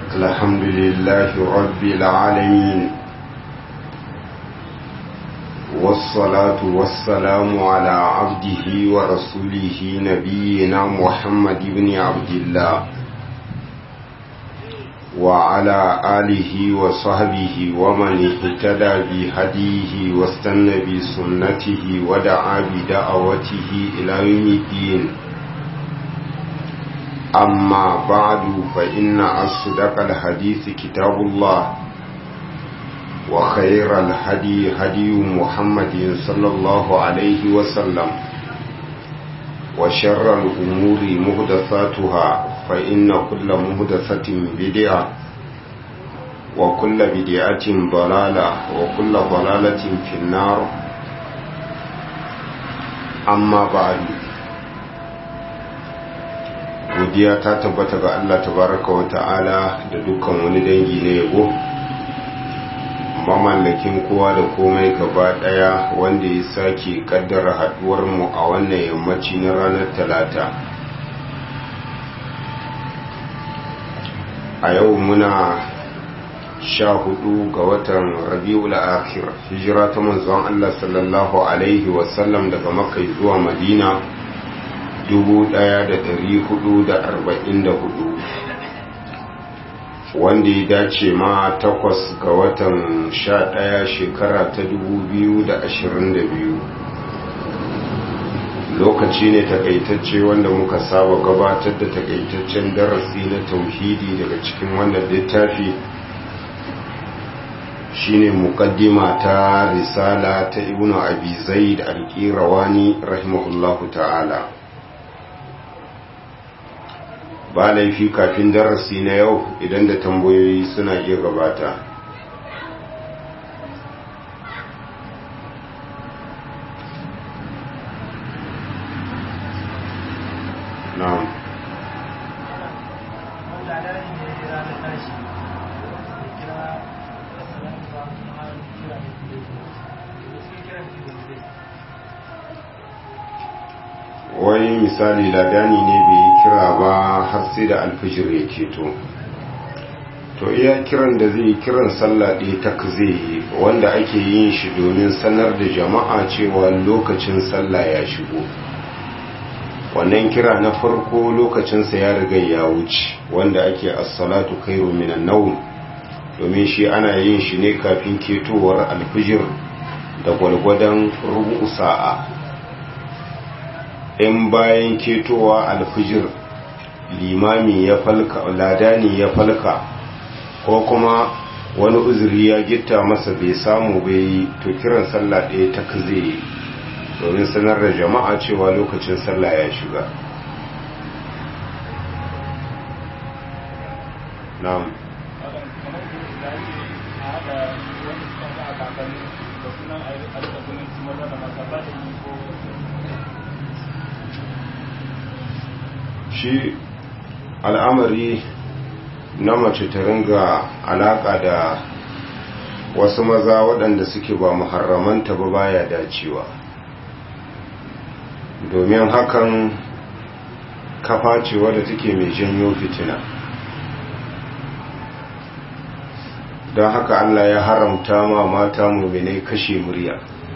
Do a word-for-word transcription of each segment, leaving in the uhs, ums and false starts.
الحمد لله رب العالمين والصلاة والسلام على عبده ورسوله نبينا محمد بن عبد الله وعلى آله وصحبه ومن اهتدى بهديه واستنى بسنته ودعا بدعوته إلى يوم الدين. أما بعد فإن أصدق الحديث كتاب الله وخير الهدي هدي محمد صلى الله عليه وسلم وشر الأمور محدثاتها فإن كل محدثة بدعة وكل بدعة ضلالة وكل ضلالة في النار. أما بعد godiya ta tabbata ga Allah tabaraka wa ta'ala da dukkan wani dangi na yabo mamallakin kowa da komai gaba daya wanda ya sake kaddara haduwar mu a wannan yammaci na ranar talata a yau muna sha hudu ga watan rabiul akhir hijira ta manzon Allah sallallahu alaihi wasallam daga makka zuwa madina dubu ɗaya da ɗari hudu da arba'in da hudu wanda ya dace ma takwas ga watan sha ɗaya shekara ta dubu biyu da ashirin da biyu. Lokaci ne takaitacce wanda muka saba gabatar da takaitaccen darasi na tauhidi daga cikin wannan littafi shine muqaddima ta risala ta ibnu abi zaid al-qirawani rahimahullahu ta'ala. Ba laifi kafin darasi na yau idan da tambayoyi suna iya gabata. Na'am. Wai misali ladani ne bai kira ba har sai da alfijir ya keto to iya kiran da zai kiran sallah ɗaya tak zai yi wanda ake yin shi domin sanar da jama'a cewa lokacin sallah ya shigo. Wannan kira na farko lokacinsa ya riga ya wuce wanda ake as-salatu khairu minan nawm domin shi ana yin shi ne kafin ketowar alfijir da gwalgwadon rubu sa'a. In bayan ketowa alfijir limami ya falka ladani ya falka ko kuma wani uzuri ya gitta masa bai samu bai to kiran sallah ɗaya ta kaze domin sanar da jama'a cewa lokacin sallah ya shiga. Na'am. Shi al'amari na mace ta ringa alaka da wasu maza waɗanda suke ba muharramanta ba baya dacewa, domin hakan kafa ce wadda take mai janyo fitina. Don haka Allah ya haramta ma mata mu'minai kashe murya,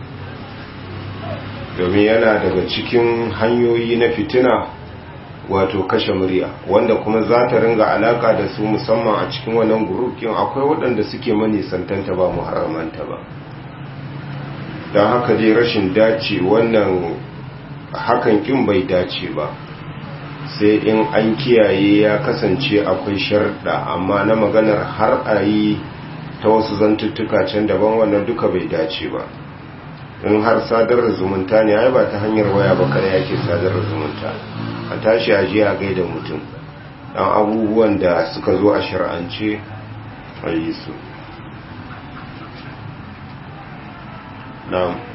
domin yana daga cikin hanyoyi na fitina wato kashe murya, wanda kuma za ta ringa alaka da su musamman a cikin wannan gurukin akwai waɗanda suke manisantanta ba muharramanta ba. Don haka dai rashin dace wannan hakan kin bai dace ba sai in an kiyaye ya kasance akwai sharɗa, amma na maganar har a yi ta wasu zantuttuka can daban wannan duka bai dace ba. In har sadar zumunta ne ai ba ta hanyar waya ba kada yake sadar zumunta, a tashi a je a gaida mutum dan abubuwan da suka zo a shar'ance a yi su. Na'am.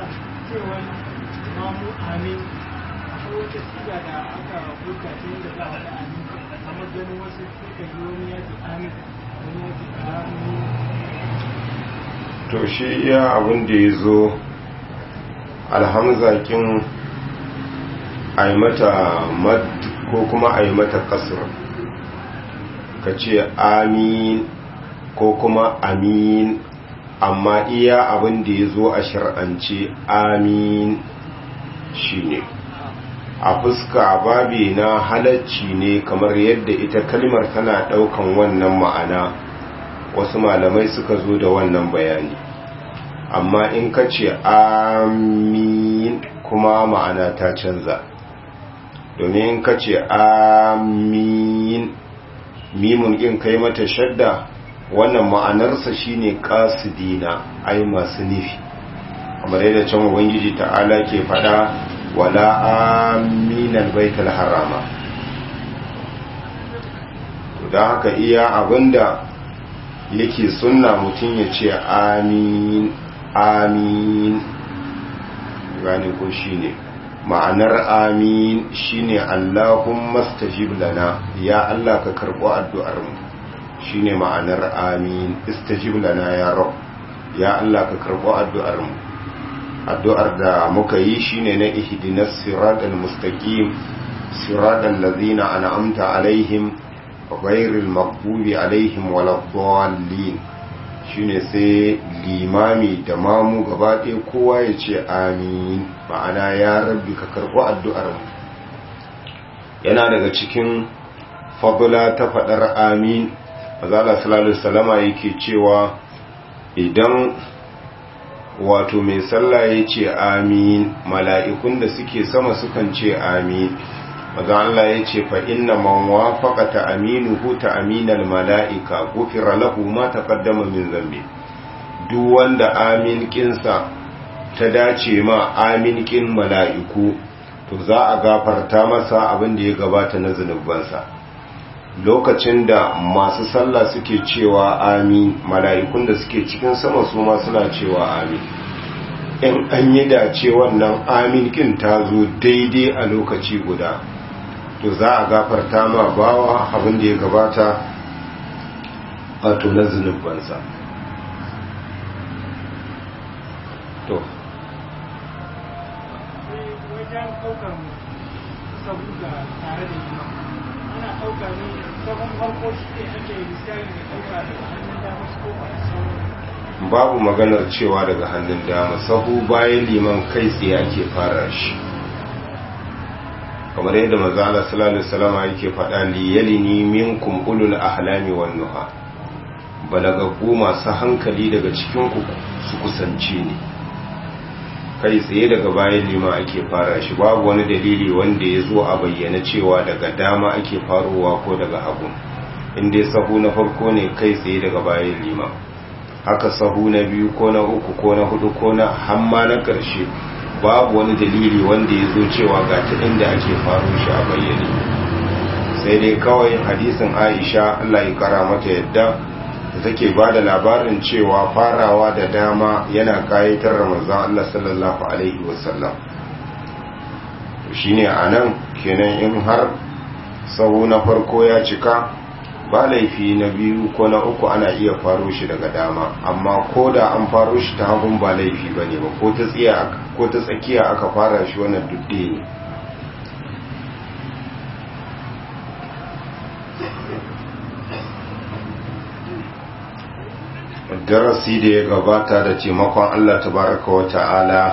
To shi iya abin da ya zo alhamzakin a yi mata mad ko kuma a yi mata kasra ka ce amin ko kuma amin, amma iya abin da ya zo a shar'ance amin shine. A fuska babi na halacci ne, kamar yadda ita kalmar tana daukan wannan ma'ana, wasu malamai suka zo da wannan bayani. Amma in ka ce amin kuma ma'ana ta canza, domin in ka ce amin mimun ɗin kai mata shadda, wannan ma'anarsa shine qasidina, ai masu nufi, kamar yadda can ubangiji ta'ala ke fada wala aminal baitul harama. to dan haka iya abinda yake sunna mutum ya ce amin amin, gane ko shine ma'anar amin shine Allahumma stajib lana, ya Allah ka karbo addu'ar mu, shine ma'anar amin. Istajib lana ya Rabb, ya Allah ka karbo addu'ar mu. Addu'ar da muka yi shine na ihdinas siratal mustaqim, siratal ladzina an'amta alaihim ghairil maghdubi alaihim waladdallin. shine sai limami da mamu gaba ɗaya kowa ya ce amin, ma'ana ya rabbi ka karɓi addu'ar mu. Yana daga cikin fadula ta faɗar amin, azala sallallahu alaihi wasallama yake cewa idan wato mai sallah ya ce amin, mala'ikun da suke sama sukan ce amin. maza Allah ya ce fa inna man wafaqa ta aminuhu ta aminal mala'ika gufira lahu ma taqaddama min zambi. Duk wanda amin kinsa ta dace ma amin kin mala'iku, to za a gafarta masa abin da ya gabata na zunubansa. Lokacin da masu sallah suke cewa amin, mala'ikun da suke cikin sama su ma suna cewa amin. In an yi dace wannan amin kin ta zo daidai a lokaci guda, to za a gafarta ma bawa abin da ya gabata wato na zunubansa. To wajen ɗaukar sabu da tare da yi ana ɗauka ne sabon farko shi ne ake misali da ɗauka daga hannun dama su kofa da sauran. babu maganar cewa daga hannun dama, sahu bayan liman kai tsaye ake fara shi, kamar yadda manzo Allah sallallahu alaihi wasallam yake faɗa li yalini minkum ulul ahlami wan nuha, balagaggu masu hankali daga cikin ku su kusance ni. Kai tsaye daga bayan lima ake fara shi, babu wani dalili wanda ya zo a bayyana cewa daga dama ake farowa ko daga hagu. In dai sahu na farko ne kai tsaye daga bayan lima, haka sahu na biyu ko na uku ko na hudu ko na hamma na ƙarshe, babu wani dalili wanda ya zo cewa ga ta inda ake faro shi a bayyane. Sai dai kawai hadisin Aisha Allah ya kara mata yadda da take ba da labarin cewa farawa da dama yana kayatar Ramazan Allah sallallahu alaihi wasallam. Shine anan kenan in har sahu na farko ya cika, ba laifi na biyu ko na uku ana iya faro shi daga dama, amma ko da an faro shi ta hagun ba laifi bane ba, ko ta tsiya ko ta tsakiya aka fara shi wannan dudde ne. Darasi da ya gabata da taimakon Allah tabaraka wa ta'ala,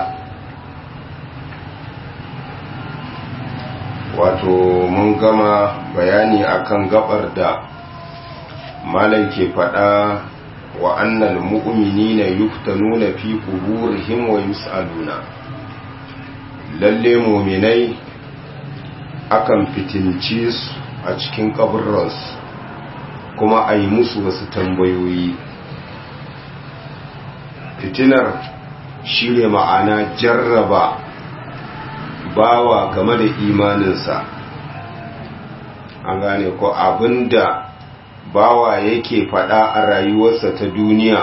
wato mun gama bayani akan gabar da malam ke faɗa wa annal mu'minina yuftanuna fi quburihim wa yus'aluna. Lalle mu'minai akan fitinci su a cikin kaburransu kuma a yi musu wasu tambayoyi. Fitinar shi ne ma'ana jarraba bawa game da imaninsa. An gane ko abinda bawa yake fada a rayuwarsa ta duniya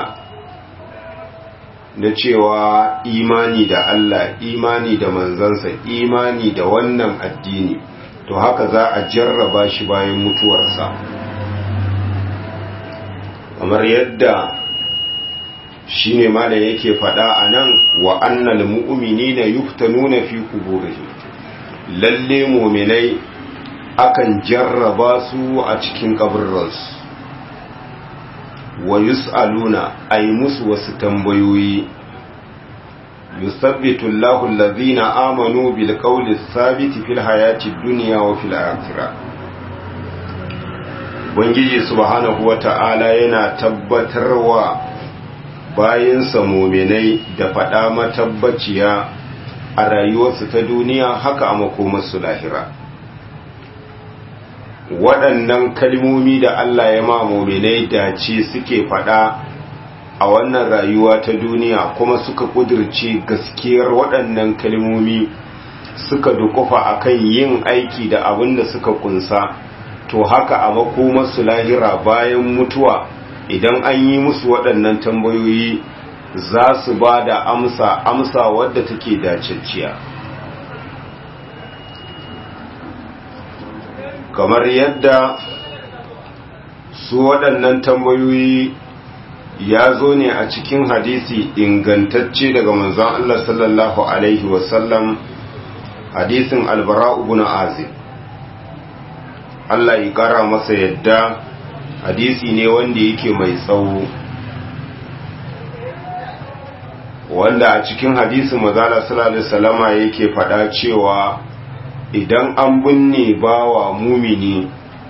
na cewa imani da Allah, imani da manzansa, imani da wannan addini, to haka za a jarraba shi bayan mutuwarsa. Kamar yadda shi ne ma da yake fada a nan wa annal mu'minina yuftanuna fi quburihim. Lalle mu'minai akan jarraba su a cikin kaburransu wa yus'aluna ay musu wasu tambayoyi yusabbitu Allahu allazina amanu bil qawli thabiti fil hayati dunya wa fil akhirah. Ubangiji subhanahu wata'ala yana tabbatarwa bayinsa mu'minai da fada matabbaciya a rayuwarsu ta duniya haka a makomarsu lahira. Waɗannan kalmomi da Allah ya ma mu'minai dace suke fada a wannan rayuwa ta duniya kuma suka kudirce gaskiyar waɗannan kalmomi suka dukufa akan yin aiki da abin da suka kunsa, to haka a makomarsu lahira bayan mutuwa idan an yi musu waɗannan tambayoyi za su ba da amsa amsa wadda take dacecciya. Kamar yadda su waɗannan tambayoyi ya zo ne a cikin hadisi ingantacce daga manzon Allah sallallahu alaihi wasallam, hadisin Al-Bara ibn Azib, Allah ya kara masa yadda. Hadisi ne wanda yake mai tsawo, wanda a cikin hadisin manzon Allah sallallahu alaihi wasallama yake faɗa cewa idan an binne bawa mumini,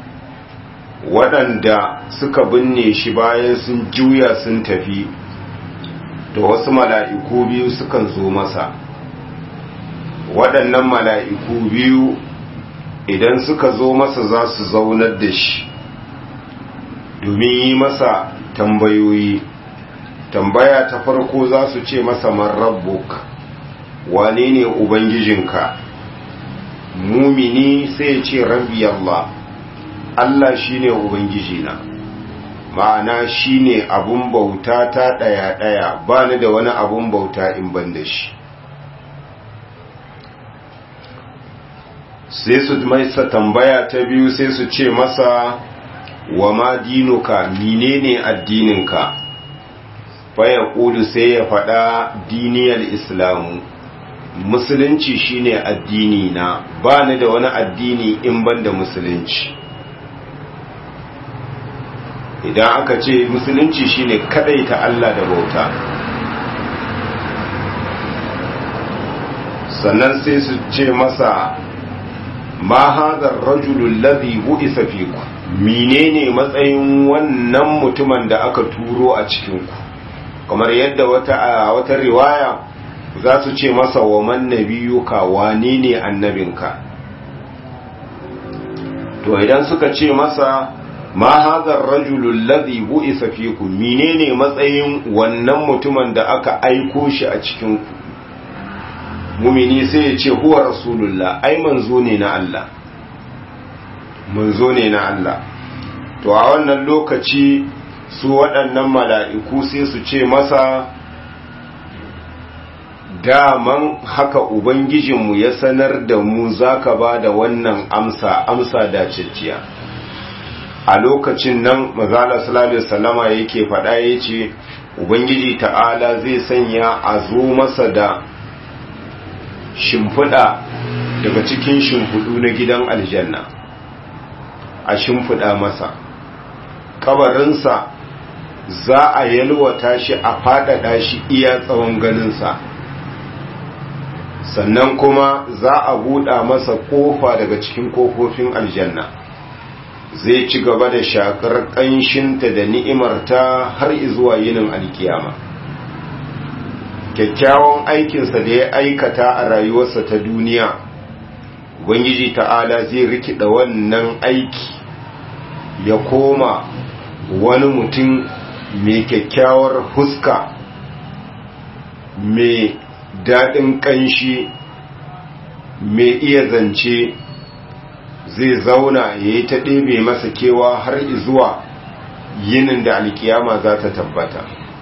waɗanda suka binne shi bayan sun juya sun tafi, to wasu mala'iku biyu sukan zo masa. Waɗannan mala'iku biyu idan suka zo masa za su zaunar da shi domin yi masa tambayoyi. Tambaya ta farko za su ce masa man rabbuk, wane ne ubangijinka? Mumini sai ya ce rabbi Allah, Allah shine ubangijina, ma'ana shine abun bauta ta daya daya, ba ni da wani abun bauta in ban da shi. Sai su maisa tambaya ta biyu sai su ce masa wa ma dinuka, menene addininka? Fa ya kulu sai ya faɗa diniyar islamu, musulunci shine addini na, ba ni da wani addini in ban da musulunci. Idan aka ce musulunci shine kadaita Allah da bauta. Sannan sai su ce masa ma hadha ar-rajulu alladhi bu'isa fikum, menene matsayin wannan mutumin da aka turo a cikin ku? Kamar yadda wata a wata riwaya za su ce masa wa man nabiyuka, wane ne annabinka? To idan suka ce masa ma hadha ar-rajulu alladhi bu'isa fikum, menene matsayin wannan mutumin da aka aiko shi a cikin ku? Mumini sai ya ce huwa rasulullah, ai manzo ne na Allah, manzo ne na Allah. To a wannan lokaci su waɗannan mala'iku sai su ce masa daman haka ubangijinmu ya sanar da mu zaka ba da wannan amsa amsa dacicciya. A lokacin nan mazala sallallahu alaihi wasallama yake faɗa yace ubangiji ta'ala zai sanya a zo masa da shimfiɗa daga cikin shimfiɗu na gidan aljanna, a shimfiɗa masa kabarinsa, za a yalwata shi a faɗaɗa shi iya tsawon ganinsa, sannan kuma za a buɗa masa ƙofa daga cikin ƙofofin aljanna, zai ci gaba da shakar ƙanshinta da ni'imarta har izuwa yinin alkiyama. Kyakkyawan aikinsa da ya aikata a rayuwarsa ta duniya, Ubangiji ta'ala zai rikida wannan aiki ya koma wani mutum mai kyakkyawar huska, mai daɗin ƙanshi, mai iya zance, zai zauna ya yi ta ɗebe masa kewa har izuwa yinin da alkiyama za ta tabbata.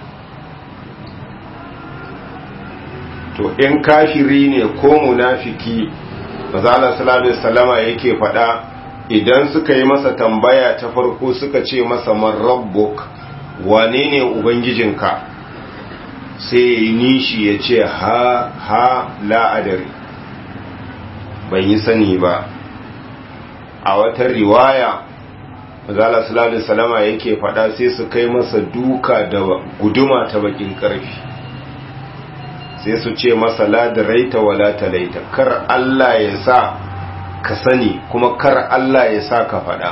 To in kafiri ne ko munafiki, mazala sallallahu alaihi wasallama yake faɗa, idan suka yi masa tambaya ta farko suka ce masa man rabbuk, wane ne ubangijinka? Sai ya yi nishi ya ce ha ha la adari, ban yi sani ba. a wata riwaya mazala sallallahu alaihi wasallama yake fada sai su kai masa duka da guduma ta bakin karfi sai su ce masa la daraita wala talaita, kar Allah ya sa ka sani kuma kar Allah ya sa ka fada.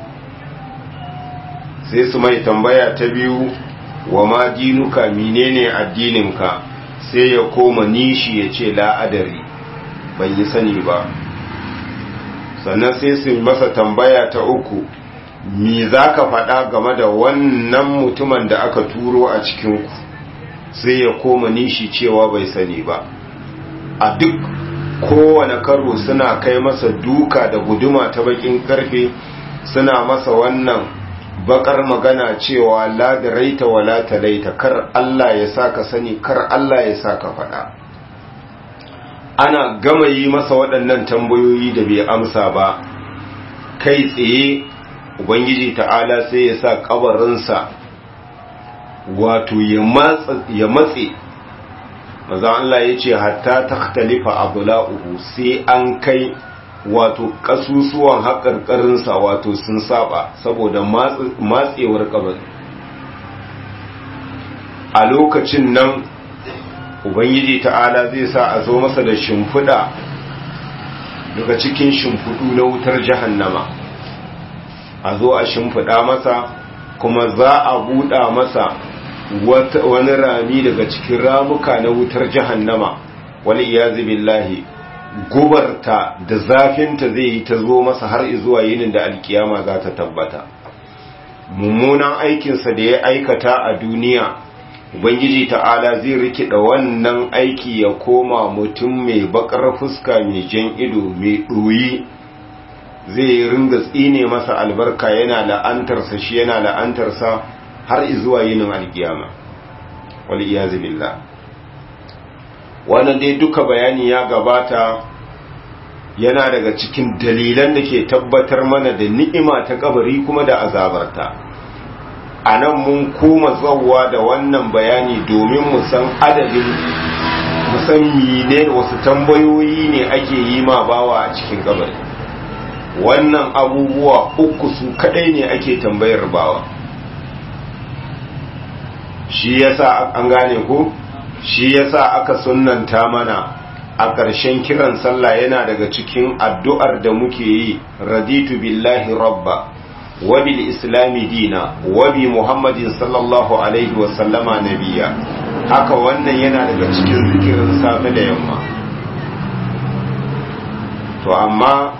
sai su mai tambaya ta biyu, wa ma dinuka, menene addininka? sai ya koma nishi ya ce la adari, ban yi sani ba. sannan sai su masa tambaya ta uku, me za ka faɗa game da wannan mutumin da aka turo a cikinku? sai ya koma nishi cewa bai sani ba. a duk kowane karo suna kai masa duka da guduma ta bakin karfe, suna masa wannan bakar magana cewa la daraita wala talaita, kar Allah ya saka sani, kar Allah ya saka faɗa. ana gama yi masa waɗannan tambayoyi da bai amsa ba, kai tsaye ubangiji ta'ala sai ya sa kabarinsa wato ya matse. maza Allah ya ce hatta takhtalifa abula'uhu, sai an kai wato kasusuwan haƙarƙarinsa wato sun saba saboda matsewar kabari. a lokacin nan ubangiji ta'ala zai sa a zo masa da shimfiɗa daga cikin shimfiɗu na wutar jahannama, a zo a shimfiɗa masa, kuma za a buɗa masa wani rami daga cikin ramuka na wutar jahannama, wani iyazi billahi, gubarta da zafinta zai yi ta zo masa har zuwa yinin da alkiyama za ta tabbata. mummunan aikinsa da ya aikata a duniya, ubangiji ta'ala zai rikida wannan aiki ya koma mutum mai bakar fuska, mai jan ido, mai ɗoyi, zai ringa tsine masa albarka, yana la'antarsa shi yana la'antarsa har zuwa yinin alkiyama, wal iyazu billah. wannan dai duka bayani ya gabata, yana daga cikin dalilan da ke tabbatar mana da ni'ima ta kabari kuma da azabarta. a nan mun koma zawwa da wannan bayani domin mu san adadin, mu san mine wasu tambayoyi ne ake yi ma bawa a cikin kabari. wannan abubuwa uku su kadai ne ake tambayar bawa. shi yasa an gane ko shi yasa aka sunnanta mana a ƙarshen kiran sallah yana daga cikin addu'ar da muke yi, raditu billahi rabba wa bil islami dina wa bi muhammadin sallallahu alaihi wa sallama nabiyya. haka wannan yana daga cikin zikirin safe da yamma. to amma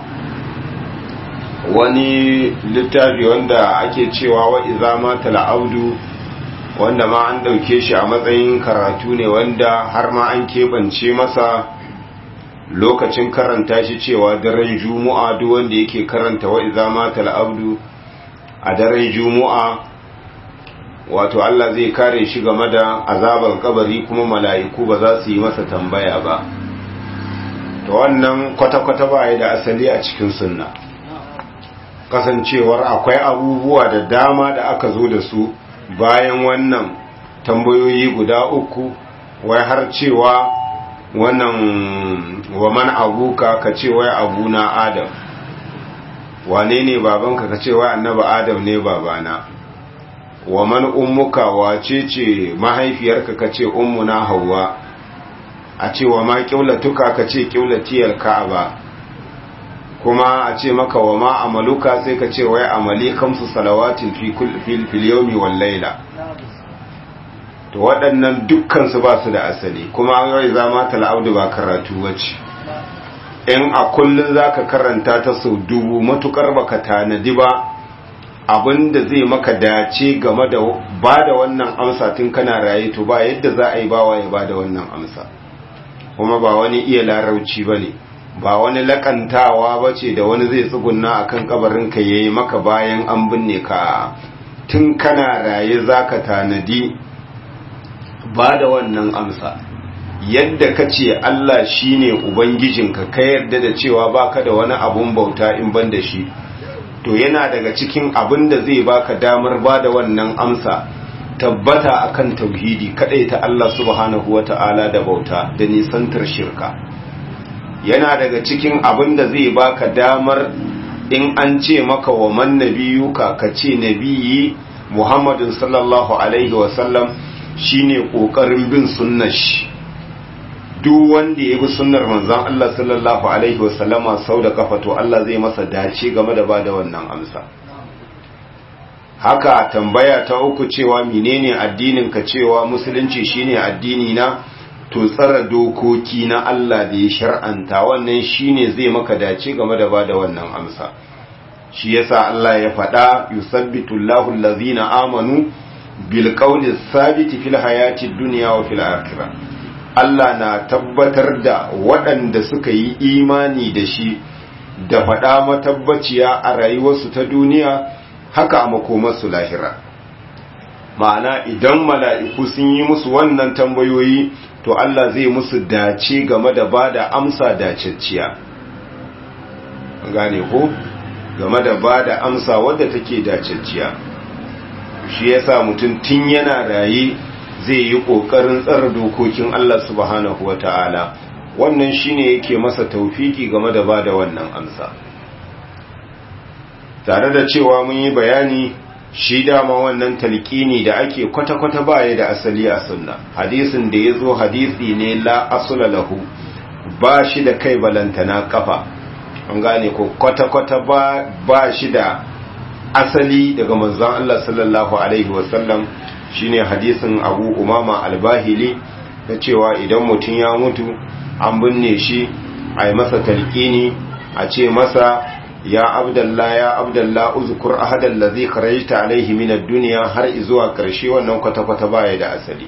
wani littafi wanda ake cewa wa iza mata la'audu, wanda ma an dauke shi a matsayin karatu ne wanda har ma an keɓance masa lokacin karanta shi cewa daren juma'a duk wanda yake karanta wa iza mata la'audu a daren juma'a, wato Allah zai kare shi game da azabar kabari, kuma mala'iku ba za su yi masa tambaya ba. to wannan kwata-kwata ba ya da asali a cikin sunna, kasancewar akwai abubuwa da dama da aka zo da su bayan wannan tambayoyi guda uku, wai har cewa wannan wa man abuka, ka ce wai abuna adam, wane ne babanka, ka ce wai annabi adam ne babana. wa man ummuka, wace ce mahaifiyarka, ka ce ummuna Hauwa. a ce wa ma qiblatuka, ka ce qiblatiyal ka'aba. kuma a ce maka wa ma amaluka, sai ka ce wai amali kamsu salawatin fi fil fil yawmi wal layla. to waɗannan dukkan su ba su da asali, kuma wai zama tal'abdu ba karatu wace. in a kullun zaka karanta ta sau dubu, matukar baka tanadi ba abinda zai maka dace game da bada wannan amsa tun kana raye, to ba yadda za a yi bawa ya bada wannan amsa. kuma ba wani iya larauci bane, ba wani lakantawa bace da wani zai tsugunna akan kabarin ka yayi maka bayan an binne ka. tun kana raye zaka tanadi bada wannan amsa, yadda kace Allah shine ubangijinka, ka yarda da cewa baka da wani abun bauta in ban da shi, to yana daga cikin abin da zai baka damar bada wannan amsa tabbata akan tauhidi, kadaita Allah subhanahu wata'ala da bauta da nisantar shirka. yana daga cikin abin da zai baka damar in an ce maka wa man nabiyuka ka ce nabiyi Muhammadin sallallahu alaihi wasallam shine kokarin bin sunnar shi. Duk wanda ya bi sunnar manzon Allah sallallahu alaihi wasallama sau da kafa to Allah zai masa dace game da bada wannan amsa. Haka tambaya ta uku cewa menene addinin ka, cewa musulunci shine addini na, to tsara dokoki na Allah da ya shar'anta wannan shine zai maka dace game da bada wannan amsa. Shi yasa Allah ya faɗa yusabbitu Allahu allazina amanu bil qawli thabiti fil hayati dunya wa fil akhirah. Allah na tabbatar da waɗanda suka yi imani da shi da faɗa matabbaciya a rayuwarsu ta duniya, haka a makomarsu lahira. Ma'ana idan mala'iku sun yi musu wannan tambayoyi to Allah zai musu dace game da ba da amsa dacecciya. Gane ko? Game da ba da amsa wadda take dacecciya. Shi yasa mutum tun yana raye zai yi ƙoƙarin tsara dokokin Allah subhanahu wa ta'ala, wannan shi ne yake masa taufiki game da ba da wannan amsa. Tare da cewa mun yi bayani shi dama wannan talqini da ake kwata-kwata baya da asali a sunna. Hadisin da ya zo hadisi ne la asula lahu, ba shi da kai balantana kafa, an gane ko kwata-kwata ba, ba shi da asali daga manzon Allah sallallahu Alaihi wasallam. Shine hadisin Abu Umama al-Bahili na cewa idan mutum ya mutu an binne shi a yi masa talqini, a ce masa ya abdallah ya abdallah uzkur ahadan ladhi kharajta alaihi min ad-dunya har izuwa karshe. Wannan kwata-kwata baya da asali.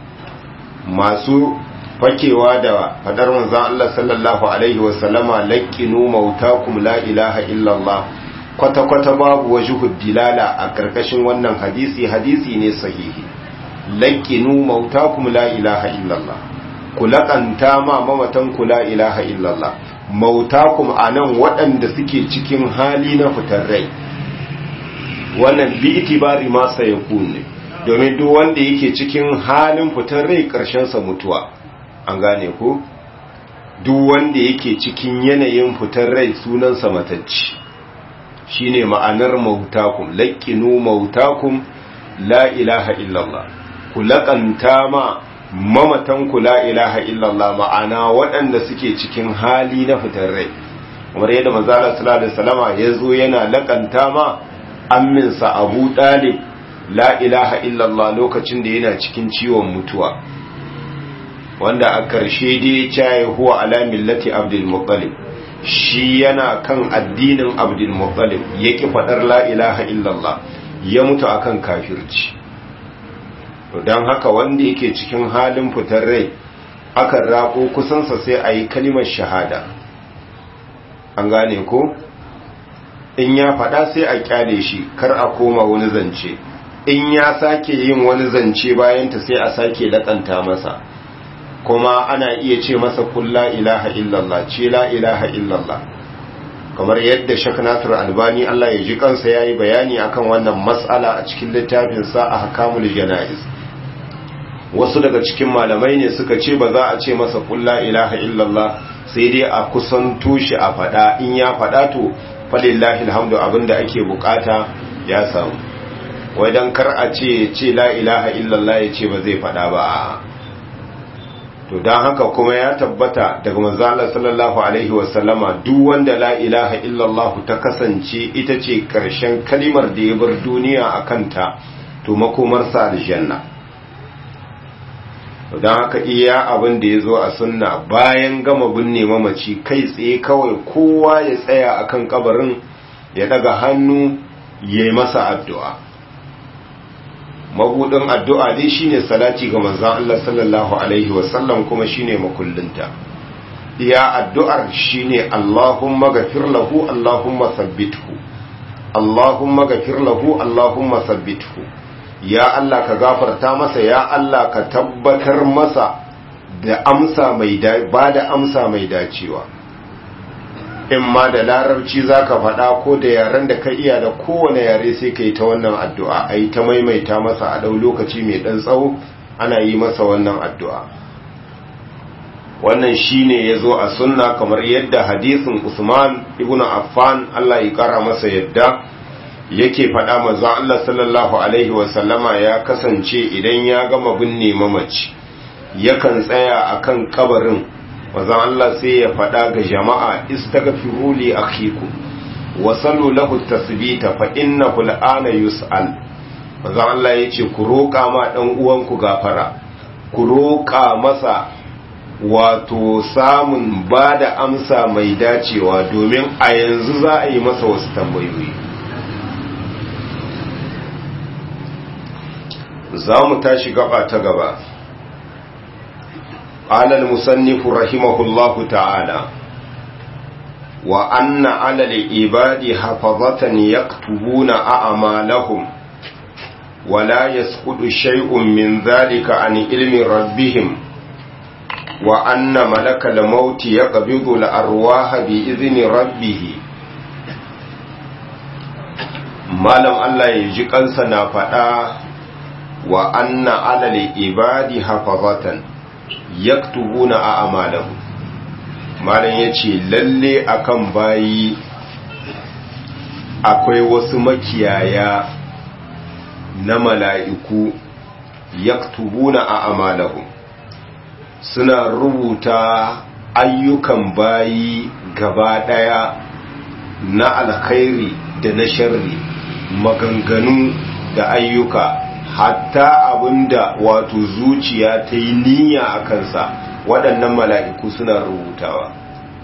Masu fakewa da fadar manzon Allah sallallahu alaihi wasallama laqinu mautakum la ilaha illallah, kwata-kwata babu wajhud dilala a karkashin wannan hadisi. Hadisi ne sahihi. laqinu mautakum la ilaha illallah, ku laqanta ma mamatan ku la ilaha illallah. Mautakum anan waɗanda suke cikin hali na fitar rai, wannan bi itibari ma sayakun ne, domin duk wanda yake cikin halin fitar rai karshen sa mutuwa. An gane ko? Duk wanda yake cikin yanayin fitar rai sunansa matacci. Shine ma'anar mautakum, laqinu mautakum la ilaha illallah, ku laqanta ma mamatan ku la ilaha illallah, ma'ana waɗanda suke cikin hali na fitar rai. Kamar yadda manzo Allah sallallahu alaihi wasallama yazo yana laqanta ma amminsa Abu Talib la ilaha illallah lokacin da yana cikin ciwon mutuwa, wanda a ƙarshe dai ya huwa ala millati Abdul Muttalib, shi yana kan addinin Abdul Muttalib, yake fadar la ilaha illallah, ya mutu akan kafirci. Don haka wanda yake cikin halin fitar rai akan rako kusansa sai a yi kalimar shahada. An gane ko? In ya fada sai a kyale shi, kar a koma wani zance. In ya sake yin wani zance bayanta sai a sake lakanta masa. Kuma ana iya ce masa kul la ilaha illallah, ce la ilaha illallah. Kamar yadda Sheikh Nasir Albani Allah ya ji kansa yayi bayani akan wannan mas'ala a cikin littafin sa Ahkamul Janaiz. Wasu daga cikin malamai ne suka ce ba za a ce masa kul la ilaha illallah, sai dai a kusanto shi a fada, in ya fada to falillahi alhamdu, abinda ake bukata ya samu. Wai dan kar a ce ce la ilaha illallah ya ce ba zai fada ba. To dan haka kuma ya tabbata daga manzo Allah sallallahu alaihi wasallama duk wanda la ilaha illallah ta kasance ita ce karshen kalimar da ya bar duniya akan ta, to makomarsa aljanna. To dan haka iya abin da yazo a sunna, bayan gama binne mamaci kai tsaye kawai kowa ya tsaya akan kabarin ya daga hannu yayi masa addu'a. Mabudin addu'a dai shine salati ga manzon Allah sallallahu alaihi wasallam, kuma shine makullinta. Iya addu'ar shine Allahumma ghafir lahu Allahumma thabbithu, Allahumma ghafir lahu Allahumma thabbithu. Ya Allah ka gafarta masa, ya Allah ka tabbatar masa da amsa mai ba da amsa mai dacewa. In ma da larabci za ka faɗa ko da yaren da ka iya, da kowane yare sai ka yi ta wannan addu'a, a yi ta maimaita masa a ɗau lokaci mai ɗan tsawo ana yi masa wannan addu'a. wannan shine yazo a sunna kamar yadda hadisin Usman ibn Affan Allah ya kara masa yadda yake faɗa manzo Allah sallallahu alaihi wasallama ya kasance idan ya gama binne mamaci yakan tsaya akan kabarin manzo Allah sai ya faɗa ga jama'a istaghfiru li akhikum wa sallu lahu tasbita fa innahu al'ana yus'al manzo Allah yace ku roƙa ma dan uwanku gafara ku roƙa masa wato samun bada amsa mai dacewa domin a yanzu za a yi masa wasu tambayoyi. za mu tashi gaba ta gaba. alal musannifu rahimahullahu ta'ala wa anna alal ibadi hafazatan yaktubuna a'malahum wa la yasqutu shay'un min dhalika an ilmi rabbihim wa anna malakal maut yaqbidu al arwaha bi idhni rabbih. malam Allah ya ji kansa na fada wa anna alal ibadi hafazatan yaktubuna a'malahum. malam yace lalle akan bayi akwai wasu makiyaya na mala'iku yaktubuna a'malahum, suna rubuta ayyukan bayi gaba daya na alkhairi da na sharri, maganganu da ayyuka, hatta abinda wato zuciya ta yi niyya a kansa waɗannan mala'iku suna rubutawa.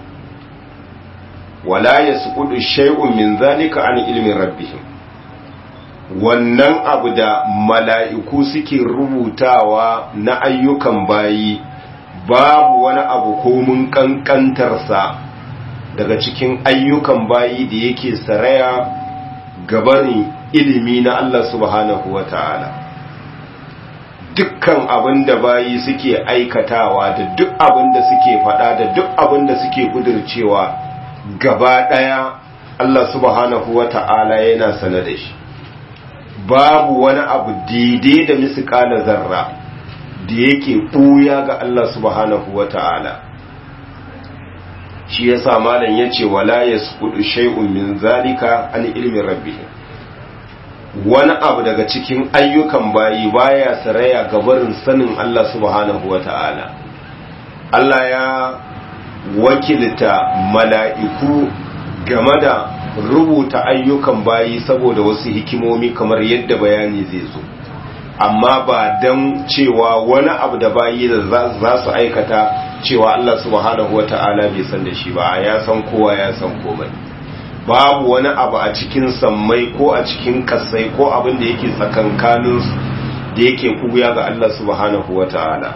wala yasqutu shay'un min zalika an ilmin rabbihim, wannan abu da mala'iku suke rubutawa na ayyukan bayi babu wani abu komun kankantarsa daga cikin ayyukan bayi da yake saraya gabanin ilimi na Allah subhanahu wa ta'ala. Dukkan abin da bayi suke aikatawa da duk abin da suke faɗa da duk abin da suke ƙudurcewa gaba ɗaya Allah subhanahu wa ta'ala yana sane da shi. Babu wani abu daidai da misƙala zarra da yake ɓuya ga Allah subhanahu wa ta'ala. Shi ya sa malam ya ce wala ya suɗu shai'un min zalika an ilmin rabbihim. Wani abu daga cikin ayyukan bayi baya saraya ga barin sanin Allah subhanahu wa ta'ala. Allah ya wakilta mala'iku game da rubuta ayyukan bayi saboda wasu hikimomi kamar yadda bayani zai zo, amma ba don cewa wani abu da bayi da za su aikata cewa Allah subhanahu wa ta'ala bai san da shi ba, ya san kowa ya san komai. Babu wani abu a cikin sammai ko a cikin kasai ko abin da yake tsakankaninsu da yake kuya ga Allah subhanahu wa ta'ala.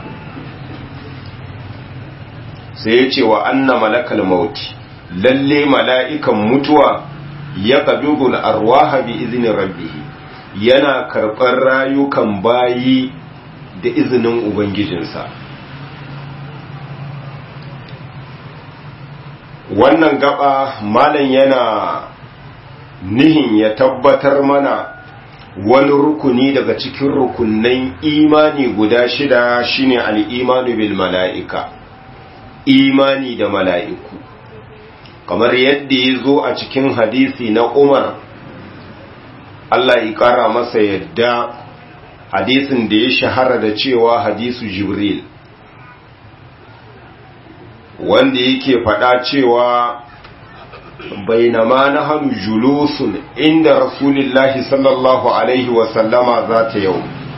Sai ya ce wa anna malakal mauti, lalle mala'ikan mutuwa ya qabidul arwaha bi izni rabbih, yana karɓar rayukan bayi da izinin ubangijinsa. Wannan gaba malam yana nihin ya tabbatar mana wani rukuni daga cikin rukunnan imani guda shida, shine al-imanu bil mala'ika, imani da mala'iku, kamar yadda ya zo a cikin hadisi na Umar Allah ya kara masa yadda, hadisin da ya shahara da cewa hadisu Jibril, wanda yake faɗa cewa bainama nahnu julusun inda rasulillahi sallallahu alaihi wa sallama zata yau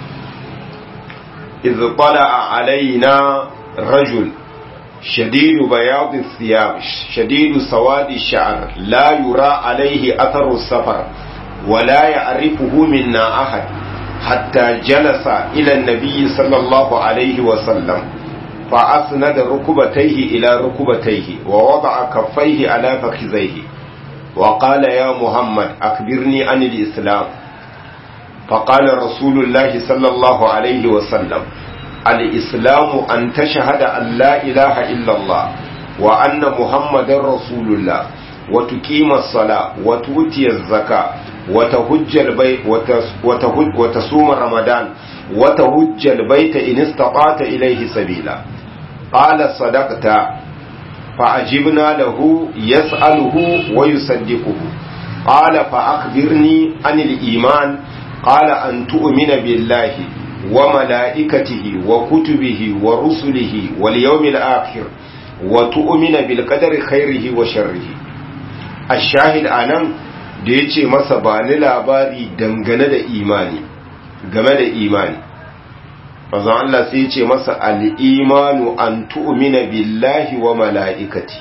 idh tala'a alaina rajul shadidu bayadi thiyab shadidu sawadi sha'r la yura alaihi atharu safar wa la ya'rifuhu minna ahad hatta jalasa ila an-nabiy sallallahu alaihi wa sallam فأسند ركبتيه إلى ركبتيه ووضع كفيه على فخذيه وقال يا محمد أخبرني عن الإسلام. فقال رسول الله صلى الله عليه وسلم الإسلام أن تشهد أن لا إله إلا الله وأن محمد رسول الله وتقيم الصلاة وتؤتي الزكاة وتهج البيت وتهج وتصوم رمضان وتهج البيت إن استطعت إليه سبيلا. qala sadaqta fa ajibna lahu yas'aluhu wa yusaddiquhu qala fa akhbirni anil iman qala an tu'mina billahi wa malaikatihi wa kutubihi wa rusulihi wal yawmil akhir wa tu'mina bil qadari khairihi wa sharrihi. ash-shahid anan da yace masa ba ni labari dangane da imani game da imani manzo Allah sai yace masa al-imanu an tu'mina billahi wa malaikati.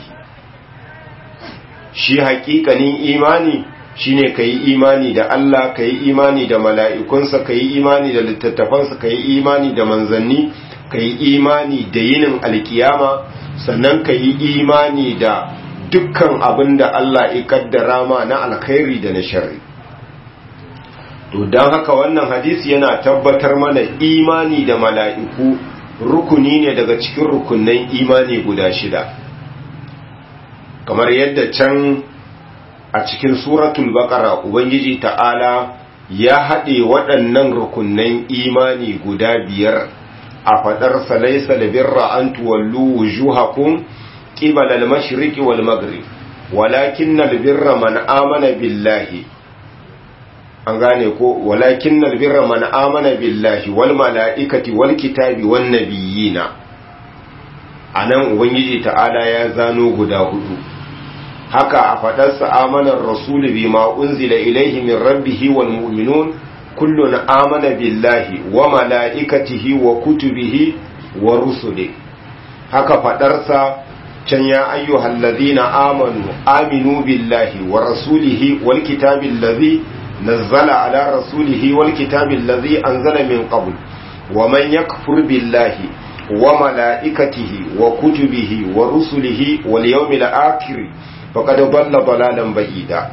shi haƙiƙanin imani shine kai imani da Allah, kai imani da mala'ikunsa, kai imani da littattafansa, kai imani da manzanni, kai imani da yinin alkiyama, sannan kai imani da dukkan abin da Allah ya kaddara ma na alkhairi da na sharri. To don haka wannan hadisi yana tabbatar mana imani da mala'iku rukuni ne daga cikin rukunan imani guda shida, kamar yadda can a cikin suratul baqara ubangiji ta'ala ya haɗe waɗannan rukunan imani guda biyar a faɗar salaisa da birra an tuwallu wujuhakum qibala al-mashriqi wal maghrib walakinnal birra man amana billahi, an gane ko, walakinnal birra man amana billahi wal mala'ikati wal kitabi wan nabiyina. anan ubangiji ta'ala ya zano guda hudu. haka a faɗarsa amanar rasulu bima unzila ilaihi min rabbihi wal mu'minun kullun amana billahi wa mala'ikatihi wa kutubihi wa rusuli. haka faɗarsa can ya ayyuhal ladina amanu aminu billahi wa rasulihi wal kitabil ladhi nazzala ala rasulihi wal kitabil ladhi anzala min qabl wa man yakfur billahi wa mala'ikatihi wa kutubihi wa rusulihi wal yawmil akhir faqad dalla dalalan ba'ida.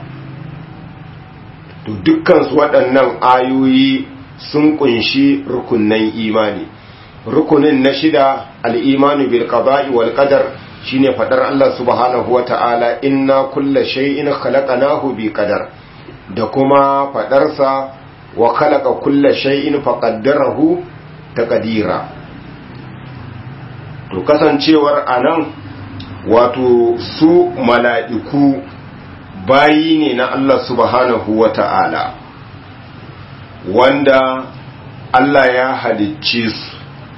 to dukkan su waɗannan ayoyi sun kunshi rukunnan imani. rukunin na shida al-imanu bil qada'i wal qadar shine fadar Allah subhanahu wata'ala inna kulla shay'in khalaqnahu bi qadar, da kuma fadarsa wa khalaqa kulla shay'in faqaddarahu taqdira. to kasancewar anan wato su mala'iku bayi ne na Allah subhanahu wa ta'ala, wanda Allah ya halicce su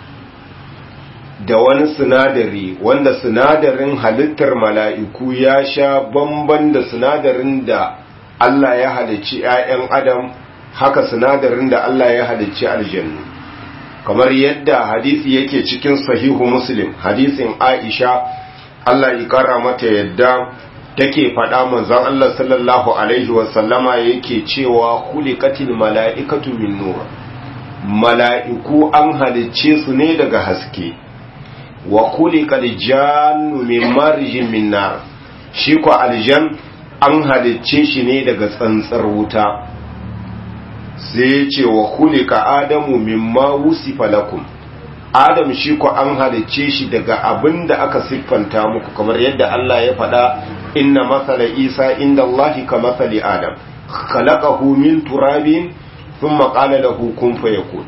da wani sinadari wanda sinadarin halittar mala'iku ya sha bamban da sinadarin da Allah ya halicci ‘ya'yan Adam, haka sinadarin da Allah ya halicci aljannu. kamar yadda hadisi yake cikin sahihu Muslim, hadisin Aisha Allah ya kara mata yadda take faɗa manzon Allah sallallahu alaihi wasallama yake cewa khuliqatil mala'ikatu min nur, mala'iku an halicce su ne daga haske, wa khuliqal jannu min marjin min nar, shi ko aljan an halicce shi ne daga tsantsar wuta. sai ce wa khuliqa adamu mimma wusifa lakum, Adam shi ko an halicce shi daga abin da aka siffanta muku, kamar yadda Allah ya faɗa inna masala Isa inda Allahi ka masali Adam khalaqahu min turabin thumma qala lahu kun fayakun.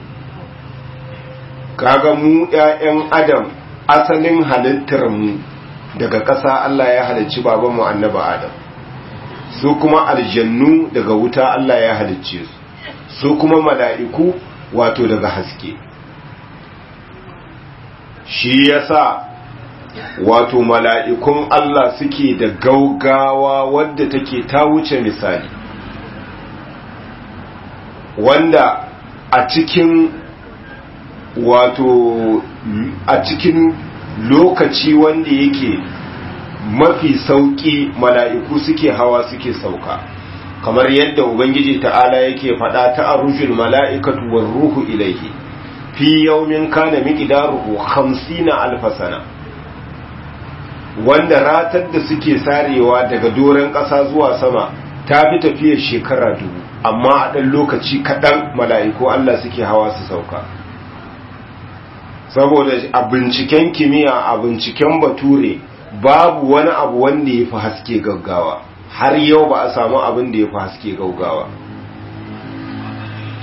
kaga mu ƴaƴan Adam asalin halittar mu daga ƙasa Allah ya halicci baban mu annabi Adam, su kuma aljannu daga wuta Allah ya halicce su, su kuma mala'iku wato daga haske. shi yasa wato mala'ikun Allah suke da gaugawa wadda take ta wuce misali, wanda a cikin wato a cikin lokaci wanda yake mafi sauki mala'iku suke hawa suke sauka, kamar yadda ubangiji ta'ala yake faɗa ta arujul mala'ikatu war ruhu ilaihi fi yawmin kana miqdaruhu khamsina alf sana, wanda ratar da suke sarewa daga doren ƙasa zuwa sama ta fi tafiyar shekara dubu, amma a ɗan lokaci kaɗan mala'iku Allah suke hawa su sauka. saboda a binciken kimiyya, a binciken bature, babu wani abu wanda ya fi haske gaggawa, har yau ba a samu abin da ya fi haske gaggawa.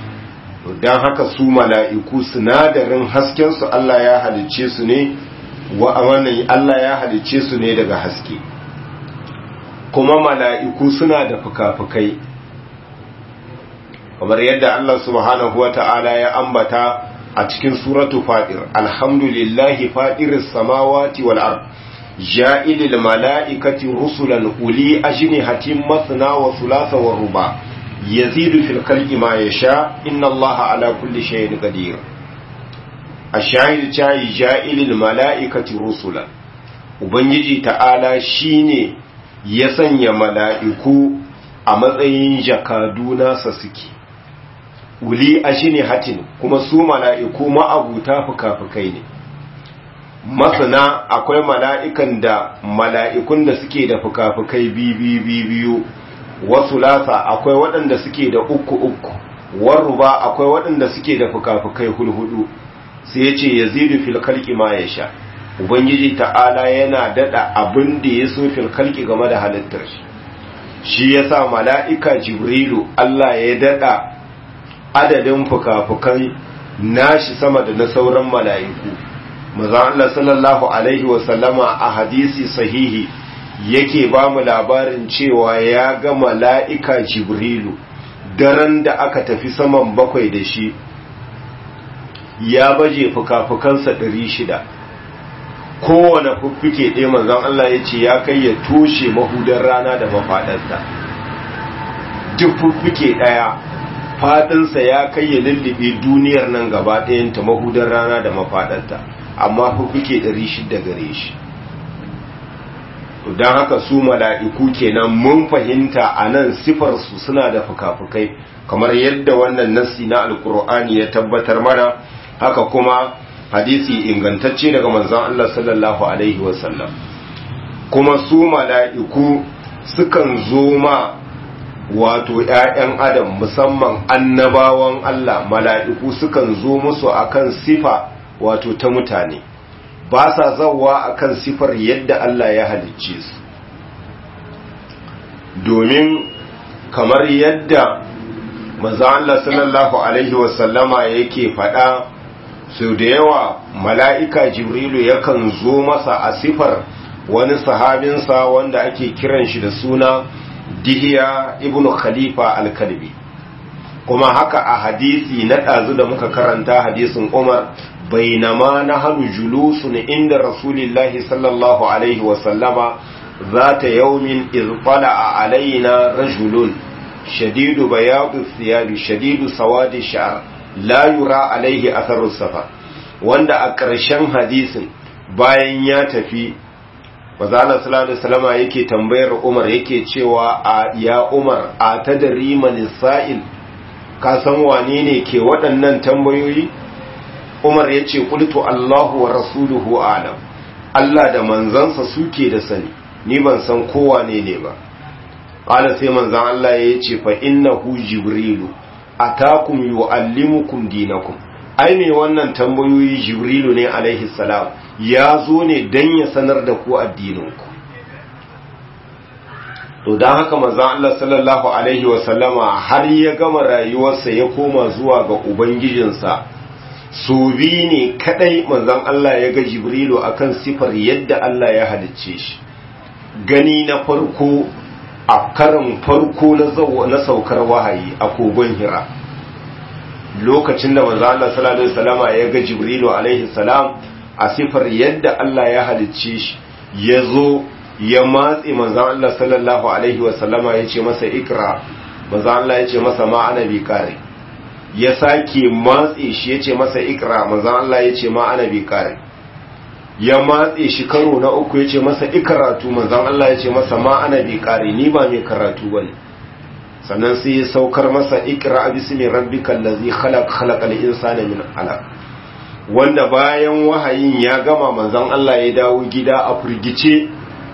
don haka su mala'iku sinadarin haskensu Allah ya halicce su ne wa wannan Allah ya halicce su ne daga haske kuma mala'iku suna da fuka-fukai kamar yadda Allah subhanahu wa ta'ala ya ambata a cikin suratu fadir alhamdulillahi fadiris samawati wal ard ja'ilil mala'ikati rusulan uli ajnihatin masna wa thulatha wa ruba yazidu fil khalqi ma yasha inna Allaha ala kulli shay'in qadir ashahid chai ja'ilil mala'ikati rusulan ubangiji ta'ala shine ya sanya mala'iku a matsayin jakadu nasa suke wuli ajnihatin kuma su mala'iku ma'abuta fuka-fukai ne masana akwai mala'ikan da mala'ikun da suke da fuka-fukai biyu wasu lasa akwai waɗanda suke da uku uku waruba akwai waɗanda suke da fuka-fukai hulhudu sai ya ce ya zidu filkalki ma ya sha ubangiji ta'ala yana daɗa abin da ya so filkalki game da halittar shi shi ya sa mala'ika jibrilu Allah ya daɗa adadin fuka-fukan nashi sama da na sauran mala'iku maza Allah sallallahu Alaihi wasallama a hadisi sahihi yake ba mu labarin cewa ya ga mala'ika jibrilu daren da aka tafi saman bakwai da shi ya baje fuka-fukansa ɗari shida kowane fuffuke ɗaya manzan Allah ya ce ya kai ya toshe mahudar rana da mafaɗarta duk fuffuke ɗaya faɗinsa ya kai ya lullube duniyar nan gaba ɗayanta mahudar rana da mafaɗarta amma fuffuke ɗari shida gare shi don haka su mala'iku kenan mun fahimta a nan sifarsu suna da fuka-fukai kamar yadda wannan nassi na alkur'ani ya tabbatar mana haka kuma hadisi ingantacce daga manzon Allah sallallahu alaihi wasallam kuma su mala'iku sukan zo ma wato ‘ya'yan adam musamman annabawan Allah mala'iku sukan zo musu akan sifa wato ta mutane ba sa zawa akan sifar yadda Allah ya halicce su domin kamar yadda manzo Allah sallallahu alaihi wasallama yake faɗa sau da yawa mala'ika jibrilu yakan zo masa a sifar wani sahabinsa wanda ake kiran shi da suna dihiya ibnu khalifa al-kalbi kuma haka a hadisi na ɗazu da muka karanta hadisin umar bainama na hannu julusun inda rasulillahi sallallahu alaihi wasallama za ta yaumin izfala a alaina rajulun shadidu bayadu siyabi shadidu sawadi sha'ar la yura alaihi atharu safa wanda a ƙarshen hadisin bayan ya tafi Mazala sallallahu alaihi wasallama yake tambayar Umar yake cewa a ya Umar a tadri man sa'il ka san wane ne ke waɗannan tambayoyi Umar yace qultu Allahu wa rasuluhu a'lam Allah da manzansa suke da sani ni ban san kowa ne ne ba qala sai manzan Allah yace fa innahu jibrilu atakum yuallimukum dinakum ai me wannan tambayoyi jibrilu ne alaihi salam ya zo ne dan ya sanar da ku addininku to dan haka manzon Allah sallallahu alaihi wasallama har ya gama rayuwarsa ya koma zuwa ga ubangijinsa su bi ne kadai manzon Allah ya ga jibrilu akan sifar yadda Allah ya halicce shi gani na farko a karin farko na saukar wahayi a kogon Hira lokacin da manzo Allah sallallahu alaihi wasallama ya ga Jibrilu alaihi salam a sifar yadda Allah ya halicce shi yazo ya matse manzo Allah sallallahu alaihi wasallama ya ce masa ikra manzo Allah ya ce masa ma ana bi kare ya sake matse shi ya ce masa ikra manzo Allah ya ce ma ana bi kare ya matse shi karo na uku ya ce masa ikaratu manzo Allah ya ce masa ma ana bi kare ni ba mai karatu bane sannan sai ya saukar masa ikra bismi rabbikal ladzi khalaq khalaqal insana min alaq wanda bayan wahayin ya gama manzon Allah ya dawo gida a furgice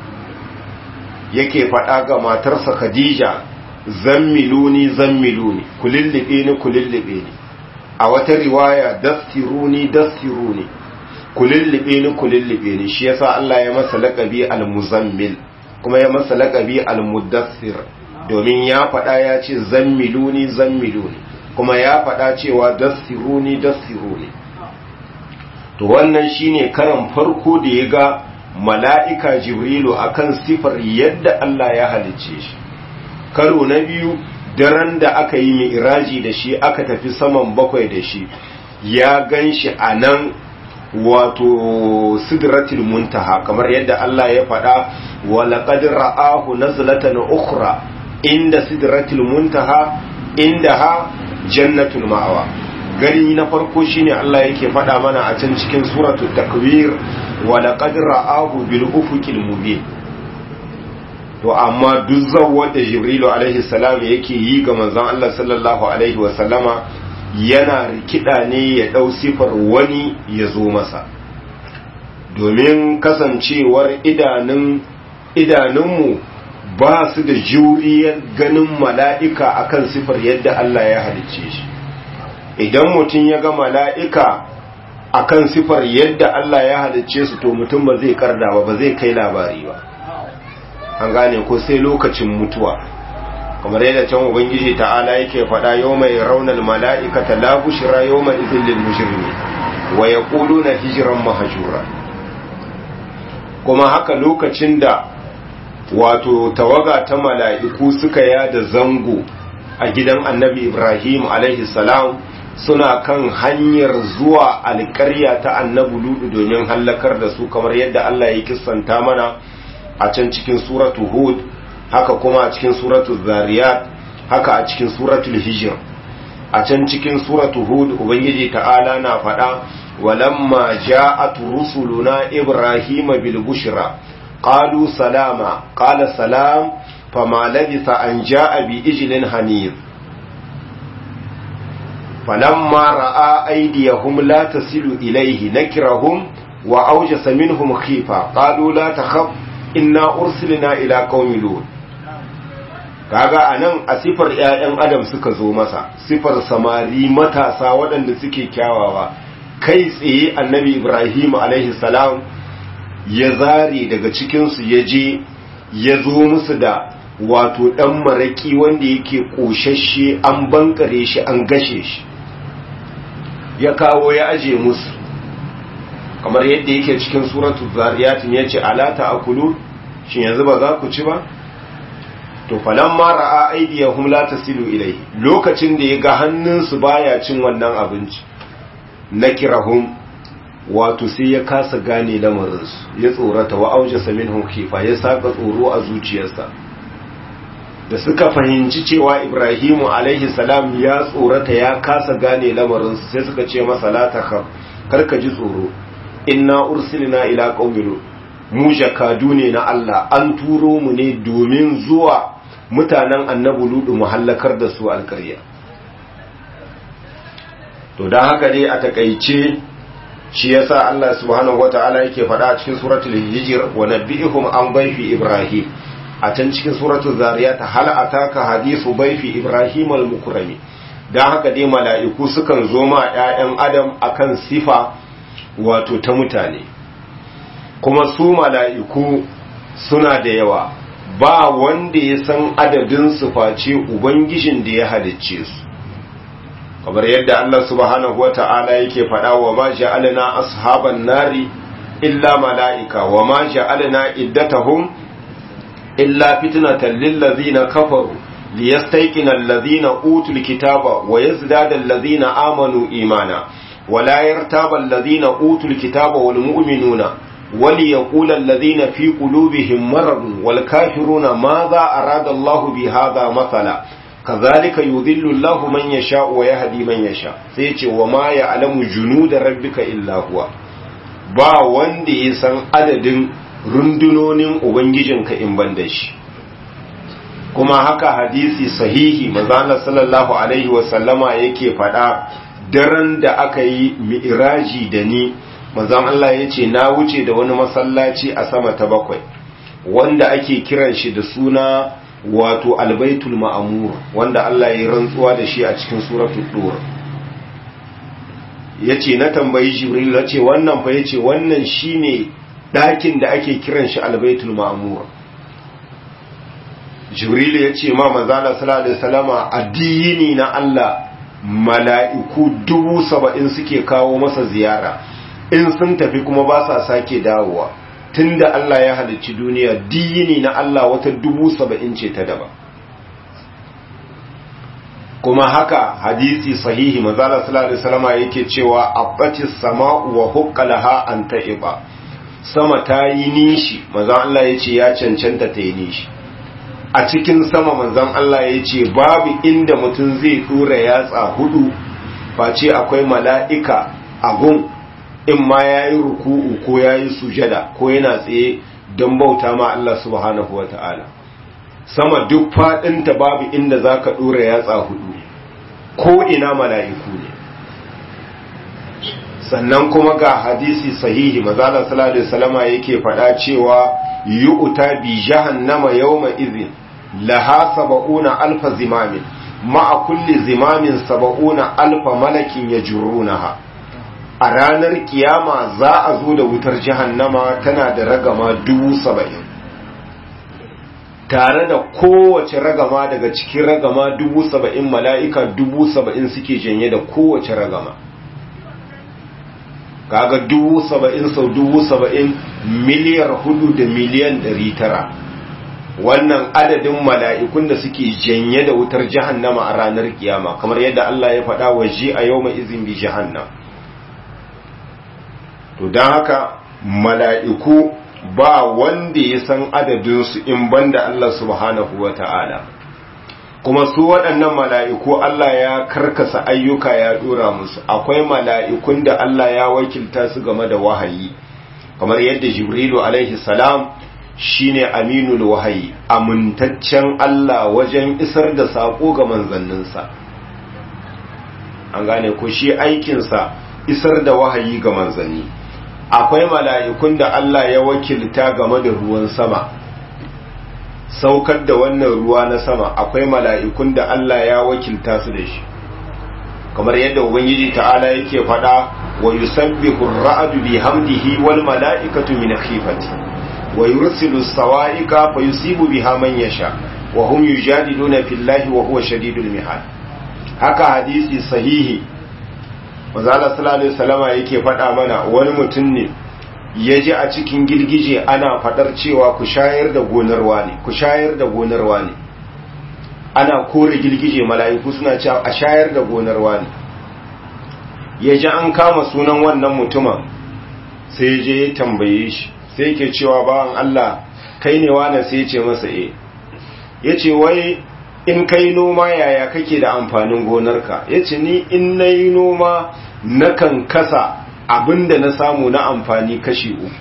yake faɗa ga matarsa Khadija zammiluni zammiluni kulillibe ni kulillibe ni a wata riwaya dastiruni dastiruni kulillibe ni kulillibe ni shi yasa Allah ya masa laqabi al-muzammil kuma ya masa laqabi al-muddathir domin ya faɗa ya ce zammiluni zammiluni kuma ya faɗa cewa dastiruni dastiruni to wannan shine karan farko da ya ga mala'ika jibrilu akan sifar yadda Allah ya halicce shi. Karo na biyu daren da aka yi mi'raji da shi aka tafi saman bakwai da shi ya gan shi a nan wato sidratul muntaha kamar yadda Allah ya faɗa wa laqad ra'ahu nazlatan ukhra inda sidratul muntaha indaha jannatul ma'wa. gari na farko shine Allah yake faɗa mana a can cikin suratul takwir wa laqad ra'ahu bil ufuqil mubin. to amma duk zawwar da Jibrilu alaihi salam yake yi ga manzon Allah sallallahu alaihi wa sallama yana rikida ne ya dau sifar wani ya zo masa, domin kasancewar idanun idanunmu ba su da juriyar ganin mala'ika akan sifar yadda Allah ya halicce shi. Idan mutum ya ga mala'ika akan sifar yadda Allah ya halicce su to mutum ba zai karda ba ba zai kai labari ba, an gane ko sai lokacin mutuwa, kamar yadda can ubangiji ta'ala yake faɗa yau mai raunar mala'ikata la bushra yau mai izin lil mujrimi wa yaquluna hijran mahjura. kuma haka lokacin da wato tawaga ta mala'iku suka yada zango a gidan annabi Ibrahim alaihi salam suna kan hanyar zuwa alƙarya ta annabi Lutu domin hallakar da su, kamar yadda Allah ya kissanta mana a can cikin suratu Hud, haka kuma a cikin suratu Zariyat, haka a cikin suratul Hijr. A can cikin suratu Hud ubangiji ta'ala na faɗa walamma ja'at rusuluna ibrahima bil bushra qalu salama qala salam fama labisa an ja'a bi ijlin hanir falamma ra'a aydiyahum la tasilu ilayhi nakirahum wa awjasa minhum khifa qalu la takhaf inna ursilna ila qaumi lut. kaga anan a sifar ƴaƴan adam suka zo masa, sifar samari matasa waɗanda suke kyawawa, kai tsaye annabi Ibrahim alaihi salam ya zare daga cikinsu ya je ya zo musu da wato ɗan maraƙi wanda yake ƙoshashe an bankare shi an gashe shi, ya kawo ya aje musu kamar yadda yake cikin suratu zariyatin ya ce ala ta'kulu, shin yanzu ba za ku ci ba? to falamma ra'a aydiyahum la tasilu ilayhi, lokacin da ya ga hannunsu baya cin wannan abinci nakirahum wato sai ya kasa gane lamarinsu, ya tsorata wa aujasa minhum khifa, ya saka tsoro a zuciyarsa. da suka fahimci cewa Ibrahimu alaihi salam ya tsorata ya kasa gane lamarinsu sai suka ce masa la takhaf, karka ji tsoro, inna ursilna ila qaumin lut, mu jakadu ne na Allah, an turo mu ne domin zuwa mutanen annabi ludu mu hallakar da su alƙarya. to dan haka dai a takeice shi yasa Allah subhanahu wataala yake faɗa a cikin suratul hijr wa nabihum an bayfi ibrahim, a can cikin suratul zariyat hal ataka hadithu bayfi ibrahim al-mukrami. dan haka dai mala'iku sukan zo ma ƴaƴan adam akan sifa wato ta mutane, kuma su mala'iku suna da yawa, ba wanda ya san adadin su face ubangijin da ya halicce su, kamar yadda Allah subhanahu wata'ala yake faɗa wa ma ja'alna ashaban nari illa mala'ika wa ma ja'alna iddatahum illa fitnatan lil ladzina kafaru liyastayqina alladhina utul kitaba wa yazdada alladhina amanu imana wa la yartaba alladhina utul kitaba wal mu'minuna وليقول الذين في قلوبهم مرض والكافرون ماذا أراد الله بهذا مثلا كذلك يذل الله من يشاء ويهدي من يشاء سيتي وما يعلم جنود ربك إلا هو. ba wanda ya san adadin rundunonin ubangijinka in ban da shi. kuma haka hadisi sahihi manzo sallallahu alaihi wasallama yake faɗa daren da aka yi mi'raji da ni, manzon Allah ya ce na wuce da wani masallaci a sama ta bakwai wanda ake kiran shi da suna wato albaitul ma'amur, wanda Allah ya rantsuwa da shi a cikin suratul dur. yace na tambayi Jibril, yace wannan fa yace wannan shine dakin da ake kiran shi albaitul ma'amur. Jibril yace ma manzon Allah sallallahu alaihi wasallama addini na Allah mala'iku dubu saba'in suke kawo masa ziyara, in sun tafi kuma ba sa sake dawowa tunda Allah ya halicci duniya diyini na Allah wata dubu saba'in ce ta daba. Kuma haka hadisi sahihi manzala sallallahu alaihi wasallam yake cewa abbatis sama'u wa huqqalaha an ta'iba, sama ta yi nishi manzon Allah yace ya cancanta ta yi nishi. A cikin sama manzon Allah yace babu inda mutum zai dora yatsa hudu face akwai mala'ika a gun, in ma yayi ruku'u ko yayi sujada ko yana tsaye don bauta ma Allah subhanahu wata'ala. Sama duk fadinta babu inda zaka dora yatsa hudu, ko ina mala'iku ne. Sannan kuma ga hadisi sahihi manzala sallallahu alaihi wasallama yake faɗa cewa yu'ta bi jahannama yawma idhin laha sab'una alfa zimamin ma'a kulli zimamin sab'una alfa malakin yajrunaha. A ranar kiyama za a zo da wutar jahannama tana da ragama dubu saba'in, tare da kowace ragama daga cikin ragama dubu saba'in mala'ika dubu saba'in suke janye da kowace ragama. Kaga dubu saba'in sau dubu saba'in miliyar hudu da miliyan ɗari tara. Wannan adadin mala'ikun da suke janye da wutar jahannama a ranar kiyama, kamar yadda Allah ya faɗa wa ji a yau izin bi jahannam. To don haka mala'iku ba wanda ya san adadinsu in banda Allah subhanahu wa ta'ala. Kuma su waɗannan mala'iku Allah ya karkasa ayyuka ya ɗora musu, akwai mala'ikun da Allah ya wakilta su game da wahayi, kamar yadda Jibrilu alaihi salam shi ne aminul wahayi, amintaccen Allah wajen isar da saƙo ga manzanninsa. An gane ko shi aikinsa isar da wahayi ga manzanni. Akwai mala'ikun da Allah ya wakilta game da ruwan sama, saukar da wannan ruwa na sama, akwai mala'ikun da Allah ya wakilta su da shi, kamar yadda Ubangiji ta'ala yake faɗa wa yusabbihu ar-ra'du bihamdihi wal mala'ikatu min khifati wa yursilu as-sawa'iqa fa yusibu biha man yasha wa hum yujadiluna fillahi wa huwa shadidul mihal. Haka hadisi sahihi manzo Allah sallallahu alaihi wasallama yake faɗa mana wani mutum ne ya ji a cikin girgije ana faɗar cewa ku shayar da gonarwa ne, ku shayar da gonarwa ne, ana kore girgije, mala'iku suna cewa a shayar da gonarwa ne. Ya ji an kama sunan wannan mutumin sai je ya tambaye shi, sai yake cewa bawan Allah kai ne wane? Sai ya ce masa eh. Ya ce wai in kai noma yaya kake da amfanin gonarka? Ya ce ni in na yi noma nakan kasa abinda na samu na amfani kashi uku.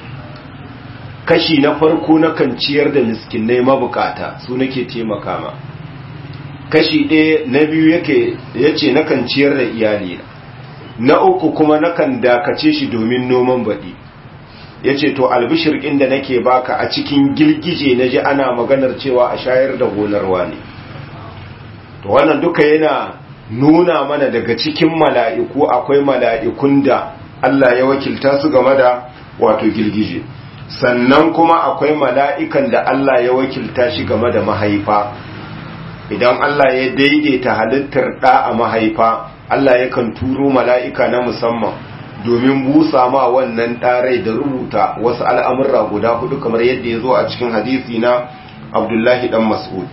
Kashi na farko nakan ciyar da miskinai mabukata, su nake taimaka ma. Kashi ɗaya na biyu yake yace nakan ciyar da iyali. Na uku kuma nakan dakace shi domin noman baɗi. Yace to albishir ɗin da nake baka a cikin girgije naji ana maganar cewa a shayar da gonarwa ne. To wannan duka yana nuna mana daga cikin mala'iku akwai mala'ikun da Allah ya wakilta su game da wato girgije. Sannan kuma akwai mala'ikan da Allah ya wakilta shi game da mahaifa. Idan Allah ya daidaita halittar ɗa a mahaifa, Allah yakan turo mala'ika na musamman domin busa ma wannan ɗarai da rubuta wasu al'amurra guda hudu kamar yadda ya zo a cikin hadisi na Abdullahi ɗan Mas'ud.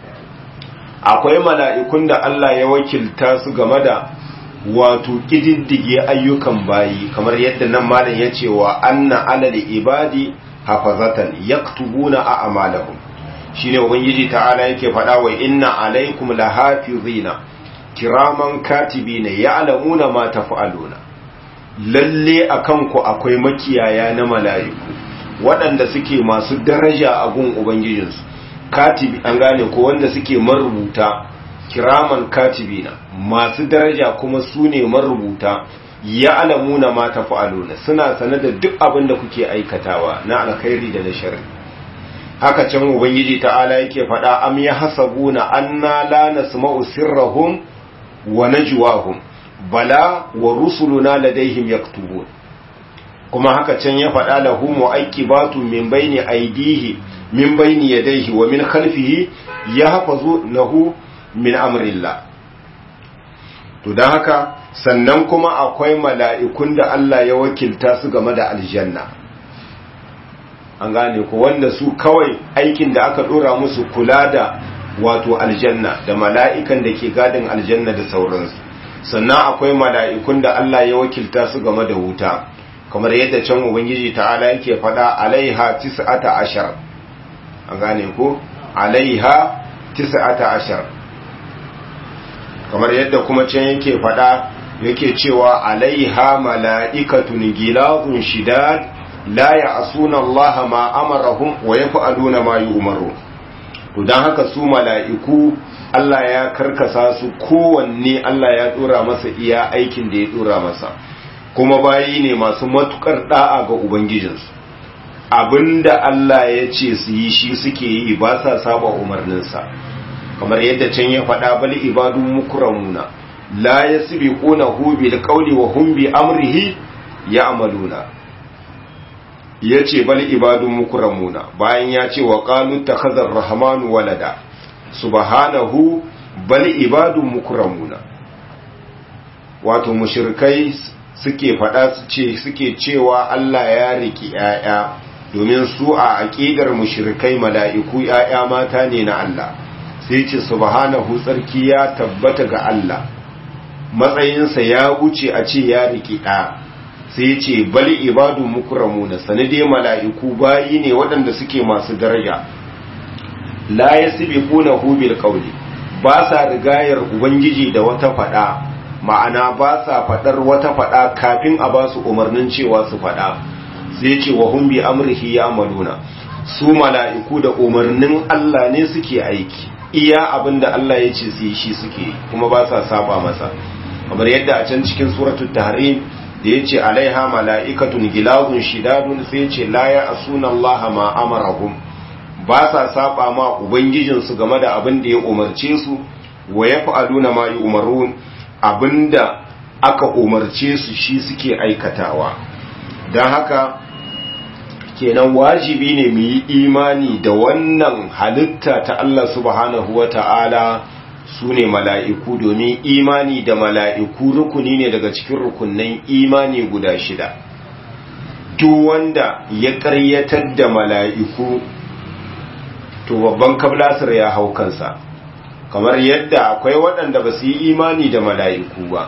Akwai mala'ikun da Allah ya wakilta su game da wato ƙididdige ayyukan bayi, kamar yadda nan malam ya ce wa anna alal ibadi hafazatan yaktubuna a amalahum. Shine ubangiji ta'ala yake faɗa wa inna alaikum lahafizina kiraman katibina ya'lamuna ma taf'aluna. Lalle akan ku akwai makiyaya na mala'iku waɗanda suke masu daraja a gun ubangijinsu, katibi an gane ko wanda suke marubuta, kiraman katibina masu daraja kuma su ne marubuta, ya'lamuna ma taf'aluna suna sanar da duk abin da kuke aikatawa na alkhairi da na sharri. Haka can ubangiji ta'ala yake faɗa am yahsabuna anna la nasma'u sirrahum wa najwahum bala wa rusuluna ladaihim yaktubun. Kuma haka can ya faɗa lahu mu'aqibatu min bayni aydihi min bayni yadayhi wa min khalfihi yahfazunahu min amrillah. to don haka sannan kuma akwai mala'ikun da Allah ya wakilta su game da aljanna an gane ku wanda su kawai aikin da aka dora musu kula da wato aljanna da mala'ikan da ke gadin aljanna da sauransu sannan akwai mala'ikun da Allah ya wakilta su game da wuta kamar yadda can ubangiji ta'ala yake fada alaiha tis'ata ashar an gane ku alaiha tis'ata ashar kamar yadda kuma can yake fada yake cewa alaiha mala'ikatun gilazun shidad la ya'suna Allah ma amarahum wa yaf'aluna ma yu'maru to dan haka su mala'iku Allah ya karkasa su kowanne Allah ya dora masa iya aikin da ya dora masa kuma bayi ne masu matukar da'a ga ubangijinsu abinda Allah ya ce su yi shi suke yi ba sa saba umarninsa kamar yadda can ya faɗa bal ibadun mukramuna la yasbiqunahu bil qawli wa hum bi amrihi ya'maluna yace bal ibadun mukramuna bayan ya ce wa qalu takhazar rahmanu walada subhanahu bal ibadun mukramuna wato mushrikai suke faɗa su ce suke cewa Allah ya riki ƴaƴa domin su a aqidar mushrikai mala'iku ƴaƴa mata ne na Allah sai ce subhanahu tsarki ya tabbata ga Allah matsayinsa ya wuce a ce ya riki ɗa sai ce bal ibadun mukramuna sanade mala'iku bayi ne waɗanda suke masu daraja la yasbiqunahu bil qawli ba sa rigayar ubangiji da wata fada ma'ana ba sa fadar wata fada kafin a ba su umarnin cewa su fada sai ce wa hum bi amrihi ya'maluna su mala'iku da umarnin Allah ne suke aiki iya abinda Allah ya ce su yi shi suke kuma ba sa saba masa kamar yadda a can cikin suratul tahrim da yace alaiha mala'ikatun gilazun shidadun sai yace la ya'suna Allah ma amarahum ba sa saba ma ubangijinsu game da abin da ya umarce su wa yaf'aluna ma yu'marun abinda aka umarce su shi suke aikatawa dan haka kenan wajibi ne mu yi imani da wannan halitta ta Allah subhanahu wata'ala su ne mala'iku domin imani da mala'iku rukuni ne daga cikin rukunnan imani guda shida duk wanda ya ƙaryatar da mala'iku to babban kablasir ya hau kansa kamar yadda akwai waɗanda ba su yi imani da mala'iku ba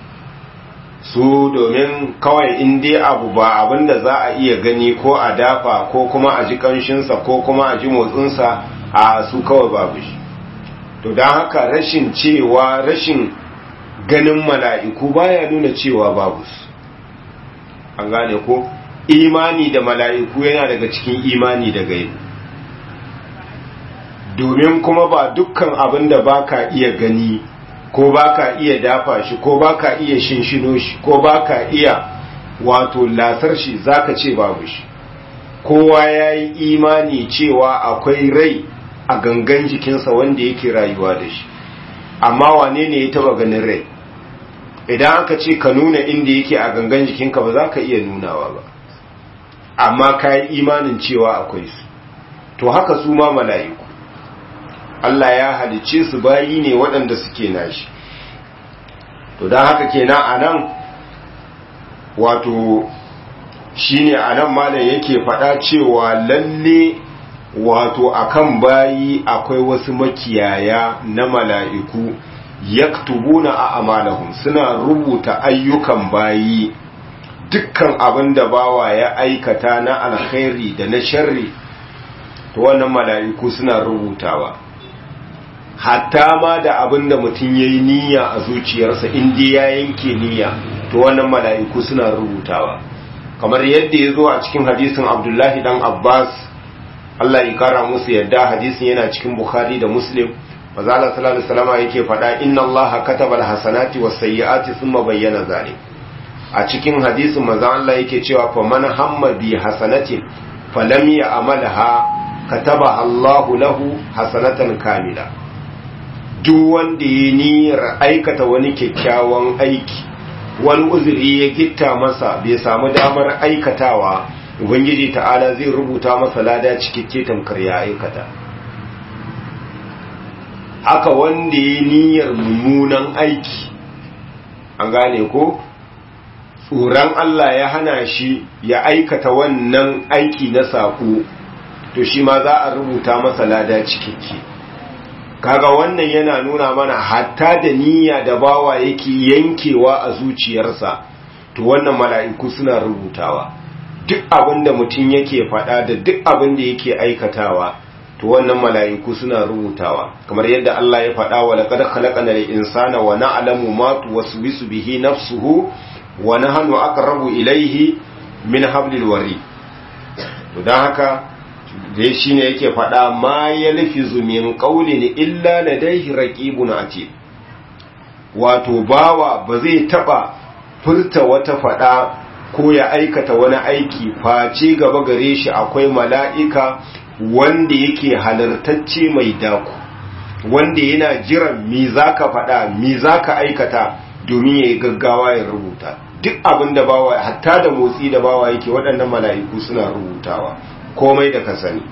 su domin kawai in dai abu ba abinda za a iya gani ko a dafa ko kuma a ji kanshinsa ko kuma a ji motsinsa a su kawai babu shi to don haka rashin cewa rashin ganin mala'iku baya nuna cewa babu su an gane ko imani da mala'iku yana daga cikin imani da gaibu domin kuma ba dukkan abin da baka iya gani ko baka iya dafa shi ko baka iya shinshino shi ko baka iya wato lasar shi zaka ce babu shi kowa yayi imani cewa akwai rai a gangan jikinsa wanda yake rayuwa da shi amma wane ne ya taba ganin rai idan aka ce ka nuna inda yake a gangan jikinka ba za ka iya nunawa ba amma ka yi imanin cewa akwai su to haka su ma mala'iku Allah ya halicce su bayi ne waɗanda suke nashi to don haka kenan anan wato shine anan malam yake faɗa cewa lalle wato akan bayi akwai wasu makiyaya na mala'iku yaktubuna a amalahum suna rubuta ayyukan bayi dukkan abin da bawa ya aikata na alkhairi da na sharri to wannan mala'iku suna rubutawa hatta ma da abin da mutum ya yi niyya a zuciyarsa inda ya yanke niyya to wannan mala'iku suna rubutawa kamar yadda ya zo a cikin hadisin abdullahi dan abbas Allah ya kara musu yadda hadisin yana cikin bukhari da muslim mazala sallallahu alaihi wasallam yake faɗa inna allaha kataba alhasanati was-sayyi'ati thumma bayyana zalik a cikin hadisin manzo Allah yake cewa fa man hamma bi hasanatin falam ya'malha kataba Allahu lahu hasanatan kamila duk wanda ya niyyar aikata wani kyakkyawan aiki wani uzuri ya gitta masa bai samu damar aikatawa ubangiji ta'ala zai rubuta masa lada cikakke tamkar ya aikata haka wanda ya niyyar mummunan aiki an gane ko tsoron Allah ya hana shi ya aikata wannan aiki na saƙo, to shi ma za a rubuta masa lada cikakke. Kaga wannan yana nuna mana hatta da niyya da bawa yake yankewa a zuciyarsa, to wannan mala'iku suna rubutawa. Duk abin da mutum yake faɗa da duk abin da yake aikatawa, to wannan mala'iku suna rubutawa. Kamar yadda Allah ya faɗa wa laqad khalaqnal insana wa na'lamu ma tuwaswisu bihi nafsuhu wa nahnu aqrabu ilayhi min hablil wari. To dan haka dai shine yake faɗa ma yalfizu min qawlin illa ladayhi raqibun atid. Wato bawa ba zai taba furta wata faɗa ko ya aikata wani aiki face gaba gare shi akwai mala'ika wanda yake halartacce mai daku, wanda yana jiran mi zaka faɗa mi zaka aikata domin yayi gaggawa ya rubuta. Duk abin da bawa, hatta da motsi da bawa yake, waɗannan mala'iku suna rubutawa komai da ka sani.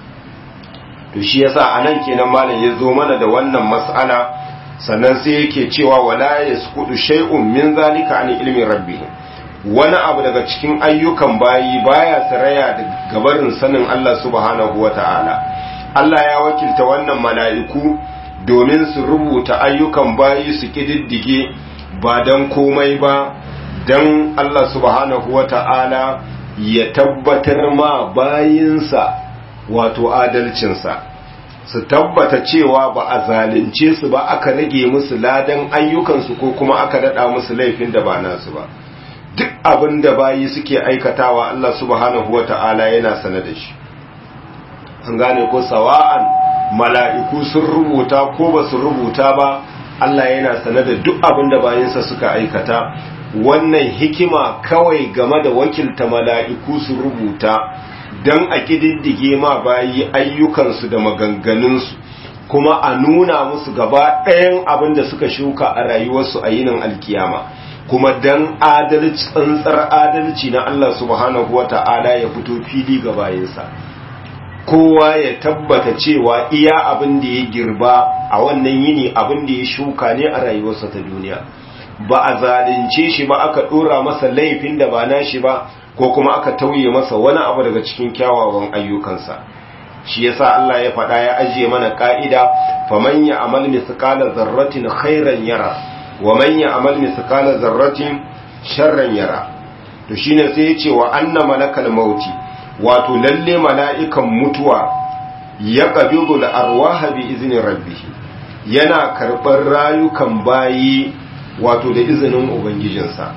To shi yasa anan kenan malam ya zo mana da wannan mas'ala, sannan sai yake cewa wala yasqutu shay'un min zalika an ilmi rabbih. Wani abu daga cikin ayyukan bayi baya saraya da gabarin sanin Allah subhanahu wata'ala. Allah ya wakilta wannan mala'iku domin su rubuta ayyukan bayi su kididdige ba dan komai ba, dan Allah subhanahu wata'ala ya tabbatar ma bayinsa wato adalcinsa, su tabbata cewa ba a zalunce su ba, aka rage musu ladan ayyukansu ko kuma aka dada musu laifin da ba nasu ba. Duk abin da bayi suke aikatawa Allah subhanahu wata'ala yana sane da shi. An gane ko sawa'an mala'iku sun rubuta ko ba su rubuta ba, Allah yana sane da duk abin da bayinsa suka aikata. Wannan hikima kawai game da wakilta mala'iku su rubuta don a ƙididdige ma bayi ayyukansu da maganganunsu, kuma a nuna musu gaba ɗayan abin da suka shuka a rayuwarsu a yinin alkiyama, kuma don adalci, tsantsar adalci na Allah subhanahu wa ta'ala ya fito fili ga bayinsa. Kowa ya tabbata cewa iya abin da ya girba a wannan yini abin da ya shuka ne a rayuwarsa ta duniya. Ba a zalunce shi ba, aka dora masa laifin da ba nashi ba, ko kuma aka tauye masa wani abu daga cikin kyawawan ayyukansa. Shi yasa Allah ya faɗa ya ajiye mana ka'ida, faman ya'mal mithqala dharratin khairan yara wa man ya'mal mithqala dharratin sharran yara. To shine sai ya ce wa anna malakal mauti, wato lalle mala'ikan mutuwa ya qabidu al-arwaha bi izni rabbih, yana karɓar rayukan bayi wato da izinin ubangijinsa.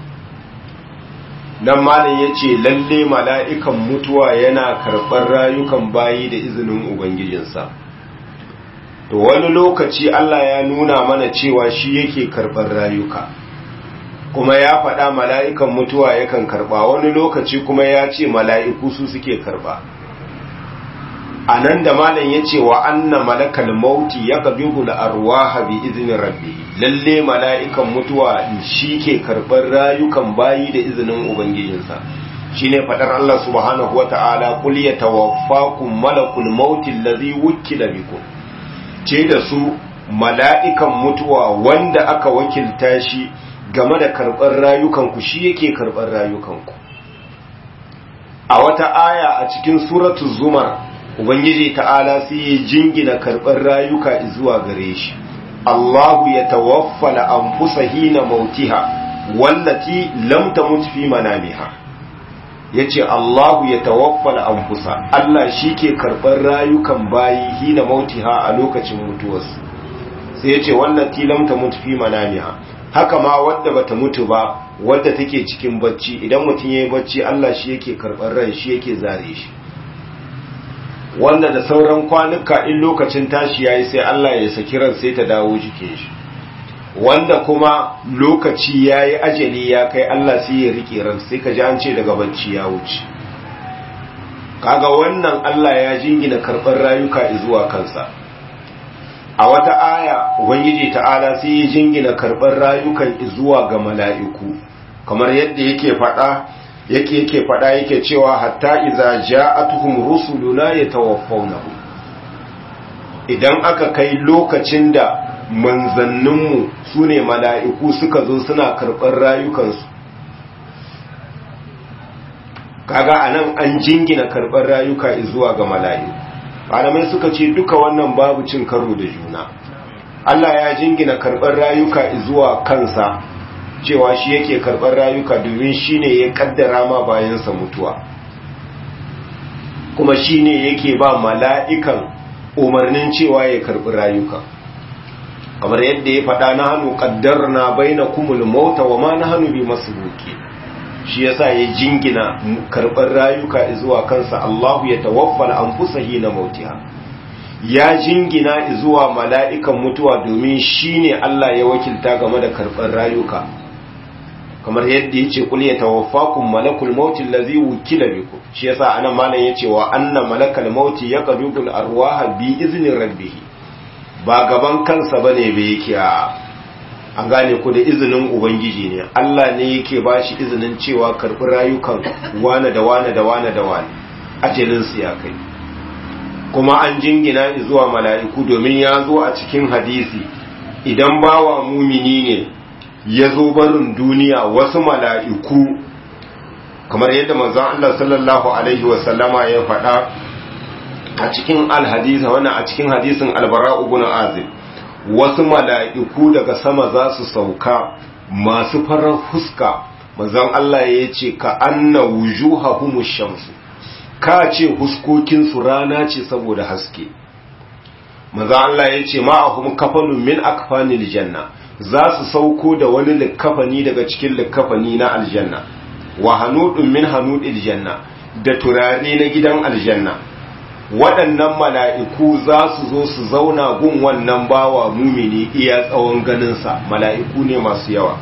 Nan malam ya ce lalle mala'ikan mutuwa yana karɓar rayukan bayi da izinin ubangijinsa. To wani lokaci Allah ya nuna mana cewa shi yake karɓar rayuka, kuma ya faɗa mala'ikan mutuwa yakan karɓa, wani lokaci kuma ya ce mala'iku su suke karɓa. A nan da malam ya ce wa anna malakal mauti ya gabihu arwaha bi izinin rabbi, lalle mala'ikan mutuwa shi ke karɓar rayukan bayi da izinin ubangijinsa. Shi ne faɗar Allah subhanahu wa ta'ala, kul ya tawaffakum malakul mauti lazi wukila bikum, ce da su mala'ikan mutuwa wanda aka wakilta shi game da karɓar rayukanku shi yake karɓar rayukanku. A wata aya a cikin suratul zumar, Ubangiji ta'ala sai ya jingina karɓar rayuka zuwa gare shi. Allahu ya tawaffala anfusa hina mautiha wallati lam tamut fi manamiha. Yace Allahu ya tawaffala anfusa, Allah shike karɓar rayukan bayi hina mautiha a lokacin mutuwarsu. Sai yace wallati lam tamut fi manamiha, haka ma wadda bata mutu ba, wadda take cikin bacci, idan mutum yayi bacci Allah shi yake karɓar rai, shi yake zare shi. Wanda da sauran kwanuka in lokacin tashi yayi sai Allah ya saki ran sai ta dawo jikin shi, wanda kuma lokaci yayi ajali ya kai Allah sai ya rike ran, sai ka ji an ce daga bacci ya wuce. Kaga wannan Allah ya jingina karɓar rayuka zuwa kansa. A wata aya Ubangiji ta'ala sai ya jingina karɓar rayukan zuwa ga mala'iku, kamar yadda yake faɗa yake yake fada yake cewa hatta iza ja'atuhum rusuluna yatawaffawnahum, idan aka kai lokacin da manzanninmu su ne mala'iku suka zo suna karɓar rayukansu. Kaga a nan an jingina karɓar rayuka zuwa ga mala'iku. Malamai suka ce duka wannan babu cin karo da juna. Allah ya jingina karɓar rayuka zuwa kansa, cewa shi yake karɓar rayuka domin shi ne ya ƙaddara ma bayansa mutuwa. Kuma shi ne yake ba mala'ikan umarnin cewa ya karɓi rayuka. Kamar yadda ya faɗa na hannu ƙaddar na bai na kumul mauta wa ma na hannu bi masu buke. Shi yasa ya jingina karɓar rayuka zuwa kansa, Allahu ya tawaffal anfusahi na mautiha. Ya jingina zuwa mala'ikan mutuwa domin shi ne Allah ya wakilta game da karɓar rayuka. Kamar yadda ya ce kul ya tawaffakum malakul mauti allazi wukila bikum. Shi yasa anan malam ya ce wa anna malakal mauti yaqbidul arwaha bi izni rabbih. Ba gaban kansa bane bai yake a an gane ku da izinin ubangiji ne. Allah ne yake bashi izinin cewa karɓi rayukan wane da wane da wane da wane ajalin su ya kai. Kuma an jingina zuwa mala'iku domin ya zo a cikin hadisi, idan bawa mumini ne ya zo barin duniya, wasu mala'iku kamar yadda manzon Allah sallallahu alaihi wasallama ya faɗa a cikin alhadisa wannan a cikin hadisin albara ibn azib, wasu mala'iku daga sama za su sauka masu farar fuska. Manzon Allah ya ce ka anna wujuhahumush shamsu, ka ce huskokinsu rana ce saboda haske. Manzon Allah ya ce ma'ahum kafanun min akfanil janna, za su sauko da wani likkafani daga cikin likkafani na aljanna, wa hanudun min hanudil janna, da turare na gidan aljanna. Waɗannan mala'iku za su zo su zauna gun wannan bawa mumini iya tsawon ganinsa, mala'iku ne masu yawa.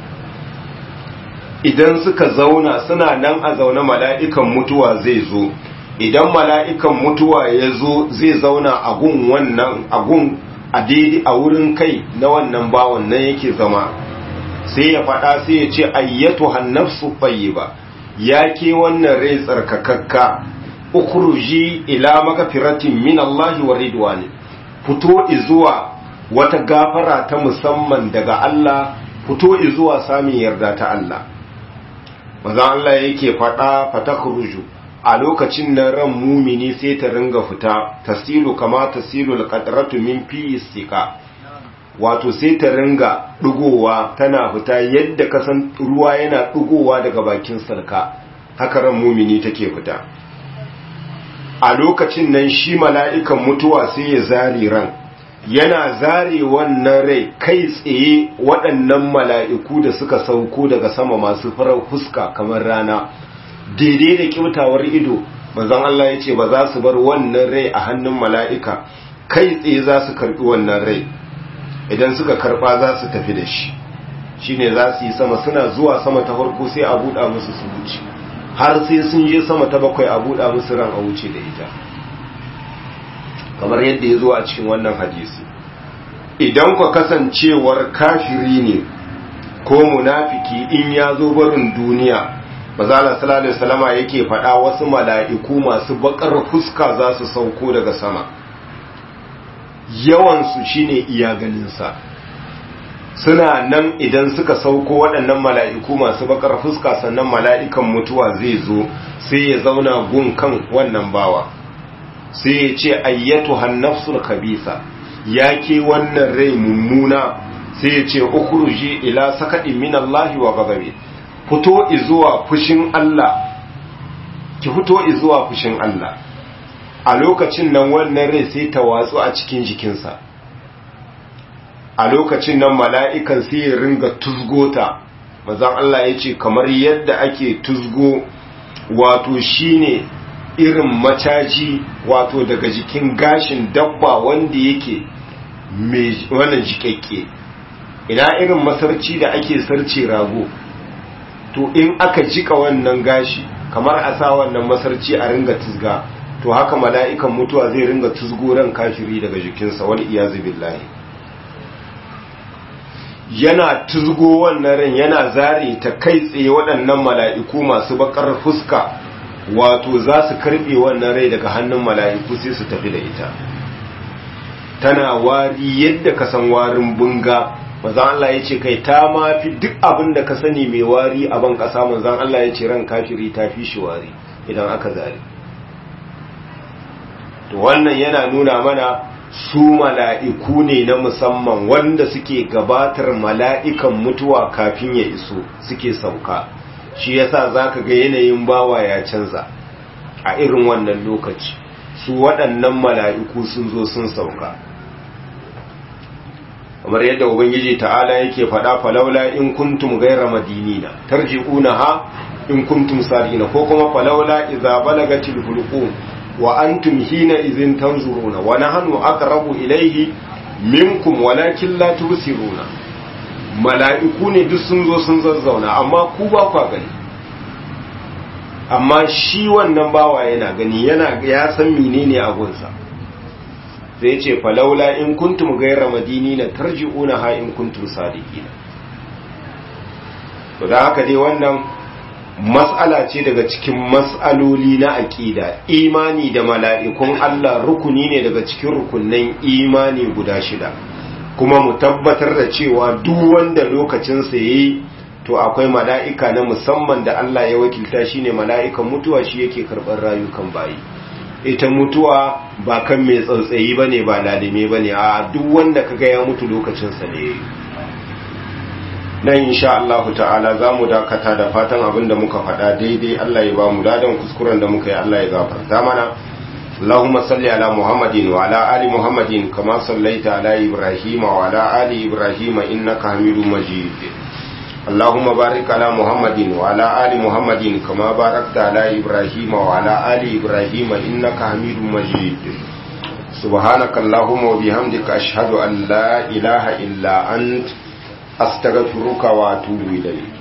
Idan suka zauna suna nan a zaune, mala'ikan mutuwa zai zo. Idan mala'ikan mutuwa ya zo zai zauna a gun wannan agun a daidai a wurin kai na wannan bawan nan yake zama, sai ya faɗa sai ya ce ayyatu hannafsu tayyiba, ya ke wannan rai tsarkakakka, ukhruji ila magfiratin min Allah wa ridwani, fito izuwa wata gafara ta musamman daga Allah, fito izuwa samun yarda ta Allah. Maza Allah yake faɗa fatakhruju, a lokacin nan ran mumini sai ta ringa fita, tasilu kama tasilu alqatratu min fi sika, wato sai ta ringa dugowa tana fita yadda kasan ruwa yana dugowa daga bakin sarka, haka ran mumini take fita. A lokacin nan shi mala'ikan mutuwa sai ya zari ran, yana zare wannan rai kai tsaye. Waɗannan mala'iku da suka sauko daga sama masu farar fuska kamar rana, daidai da kyautawar ido, manzon Allah ya ce ba za su bar wannan rai a hannun mala'ika, kai tsaye za su karɓi wannan rai. Idan suka karɓa za su tafi da shi, shi ne za su yi sama, suna zuwa sama ta farko sai a buɗa musu su wuce, har sai sun je sama ta bakwai a buɗa musu ran a wuce da ita, kamar yadda ya zo a cikin wannan hadisi. Idan ku kasancewar kafiri ne ko munafiki in ya zo barin duniya, bazala sallallahu alaihi wasallama yake faɗa wasu mala'iku masu bakar fuska za su sauko daga sama, yawansu shine iya ganinsa. Suna nan idan suka sauko waɗannan mala'iku masu bakar fuska, sannan mala'ikan mutuwa zai zo sai ya zauna gun kan wannan bawa, sai ya ce ayyatu hannafsul khabisa, ya ke wannan rai mummuna, sai ya ce ukhruji ila sakadin min Allah wa ghadabi, fito izuwa fushin Allah, ki fito izuwa fushin Allah. A lokacin nan wannan rai sai ta watsu a cikin jikinsa. A lokacin nan mala'ikan sai ya ringa tuzgota, manzon Allah ya ce kamar yadda ake tuzgo, wato shine irin macaji, wato daga jikin gashin dabba wanda yake mai wannan jikakke. Ina irin masarci da ake sarce rago, to in aka jika wannan gashi kamar a sa wannan masarci a ringa tuzga, to haka mala'ikan mutuwa zai ringa tuzgo ran kafiri daga jikinsa, wal iyazu billahi. Yana tuzgo wannan ran, yana zare ta kai tsaye. Waɗannan mala'iku masu bakar fuska, wato za su karɓe wannan rai daga hannun mala'iku sai su tafi da ita. tana wari yadda ka san warin bunga. manzon Allah ya ce kai ta ma fi duk abin da ka sani mai wari a ban ƙasa. manzon Allah ya ce ran kafiri ta fi shi wari idan aka zari. to wannan yana nuna mana su mala'iku ne na musamman wanda suke gabatar mala'ikan mutuwa kafin ya iso suke sauka. shi yasa zaka ga yanayin bawa ya canza a irin wannan lokaci. su waɗannan mala'iku sun zo sun sauka kamar yadda ubangiji ta'ala yake faɗa falaula in kuntum ghayra madinina tarji'unaha in kuntum sadiqina ko kuma falaula idza balagatil hulqum wa antum hina idhin tanzuruna wa nahnu aqrabu ilayhi minkum walakin la tubsiruna. mala'iku ne duk sun zo sun zazzauna amma ku ba ku gani, amma shi wannan bawa yana gani, yana ya san menene abunsa. sai ce falaula in kuntum ghayra madinina tarji'unaha in kuntum sadiqina. to da haka dai wannan mas'ala ce daga cikin mas'aloli na aqida. imani da mala'ikun Allah rukuni ne daga cikin rukunnan imani guda shida, kuma mu tabbatar da cewa duk wanda lokacin sa yayi to akwai mala'ika na musamman da Allah ya wakilta, shine mala'ikan mutuwa, shi yake karɓar rayukan bayi. ita mutuwa ba kan mai tsautsayi bane, ba lalime bane, a duk wanda kaga ya mutu lokacin sa ne. nan insha Allah ta'ala zamu dakata da fatan abinda muka faɗa daidai Allah ya ba mu ladan, kuskuren da muka yi Allah ya gafarta mana. Allahumma salli ala Muhammadin wa ala ali Muhammadin kama sallaita ala Ibrahim wa ala ali Ibrahim innaka Hamidum Majid. اللهم بارك على محمد وعلى آل محمد كما باركت على إبراهيم وعلى آل إبراهيم إنك حميد مجيد. سبحانك اللهم وبحمدك أشهد أن لا إله إلا أنت أستغفرك وأتوب إليك.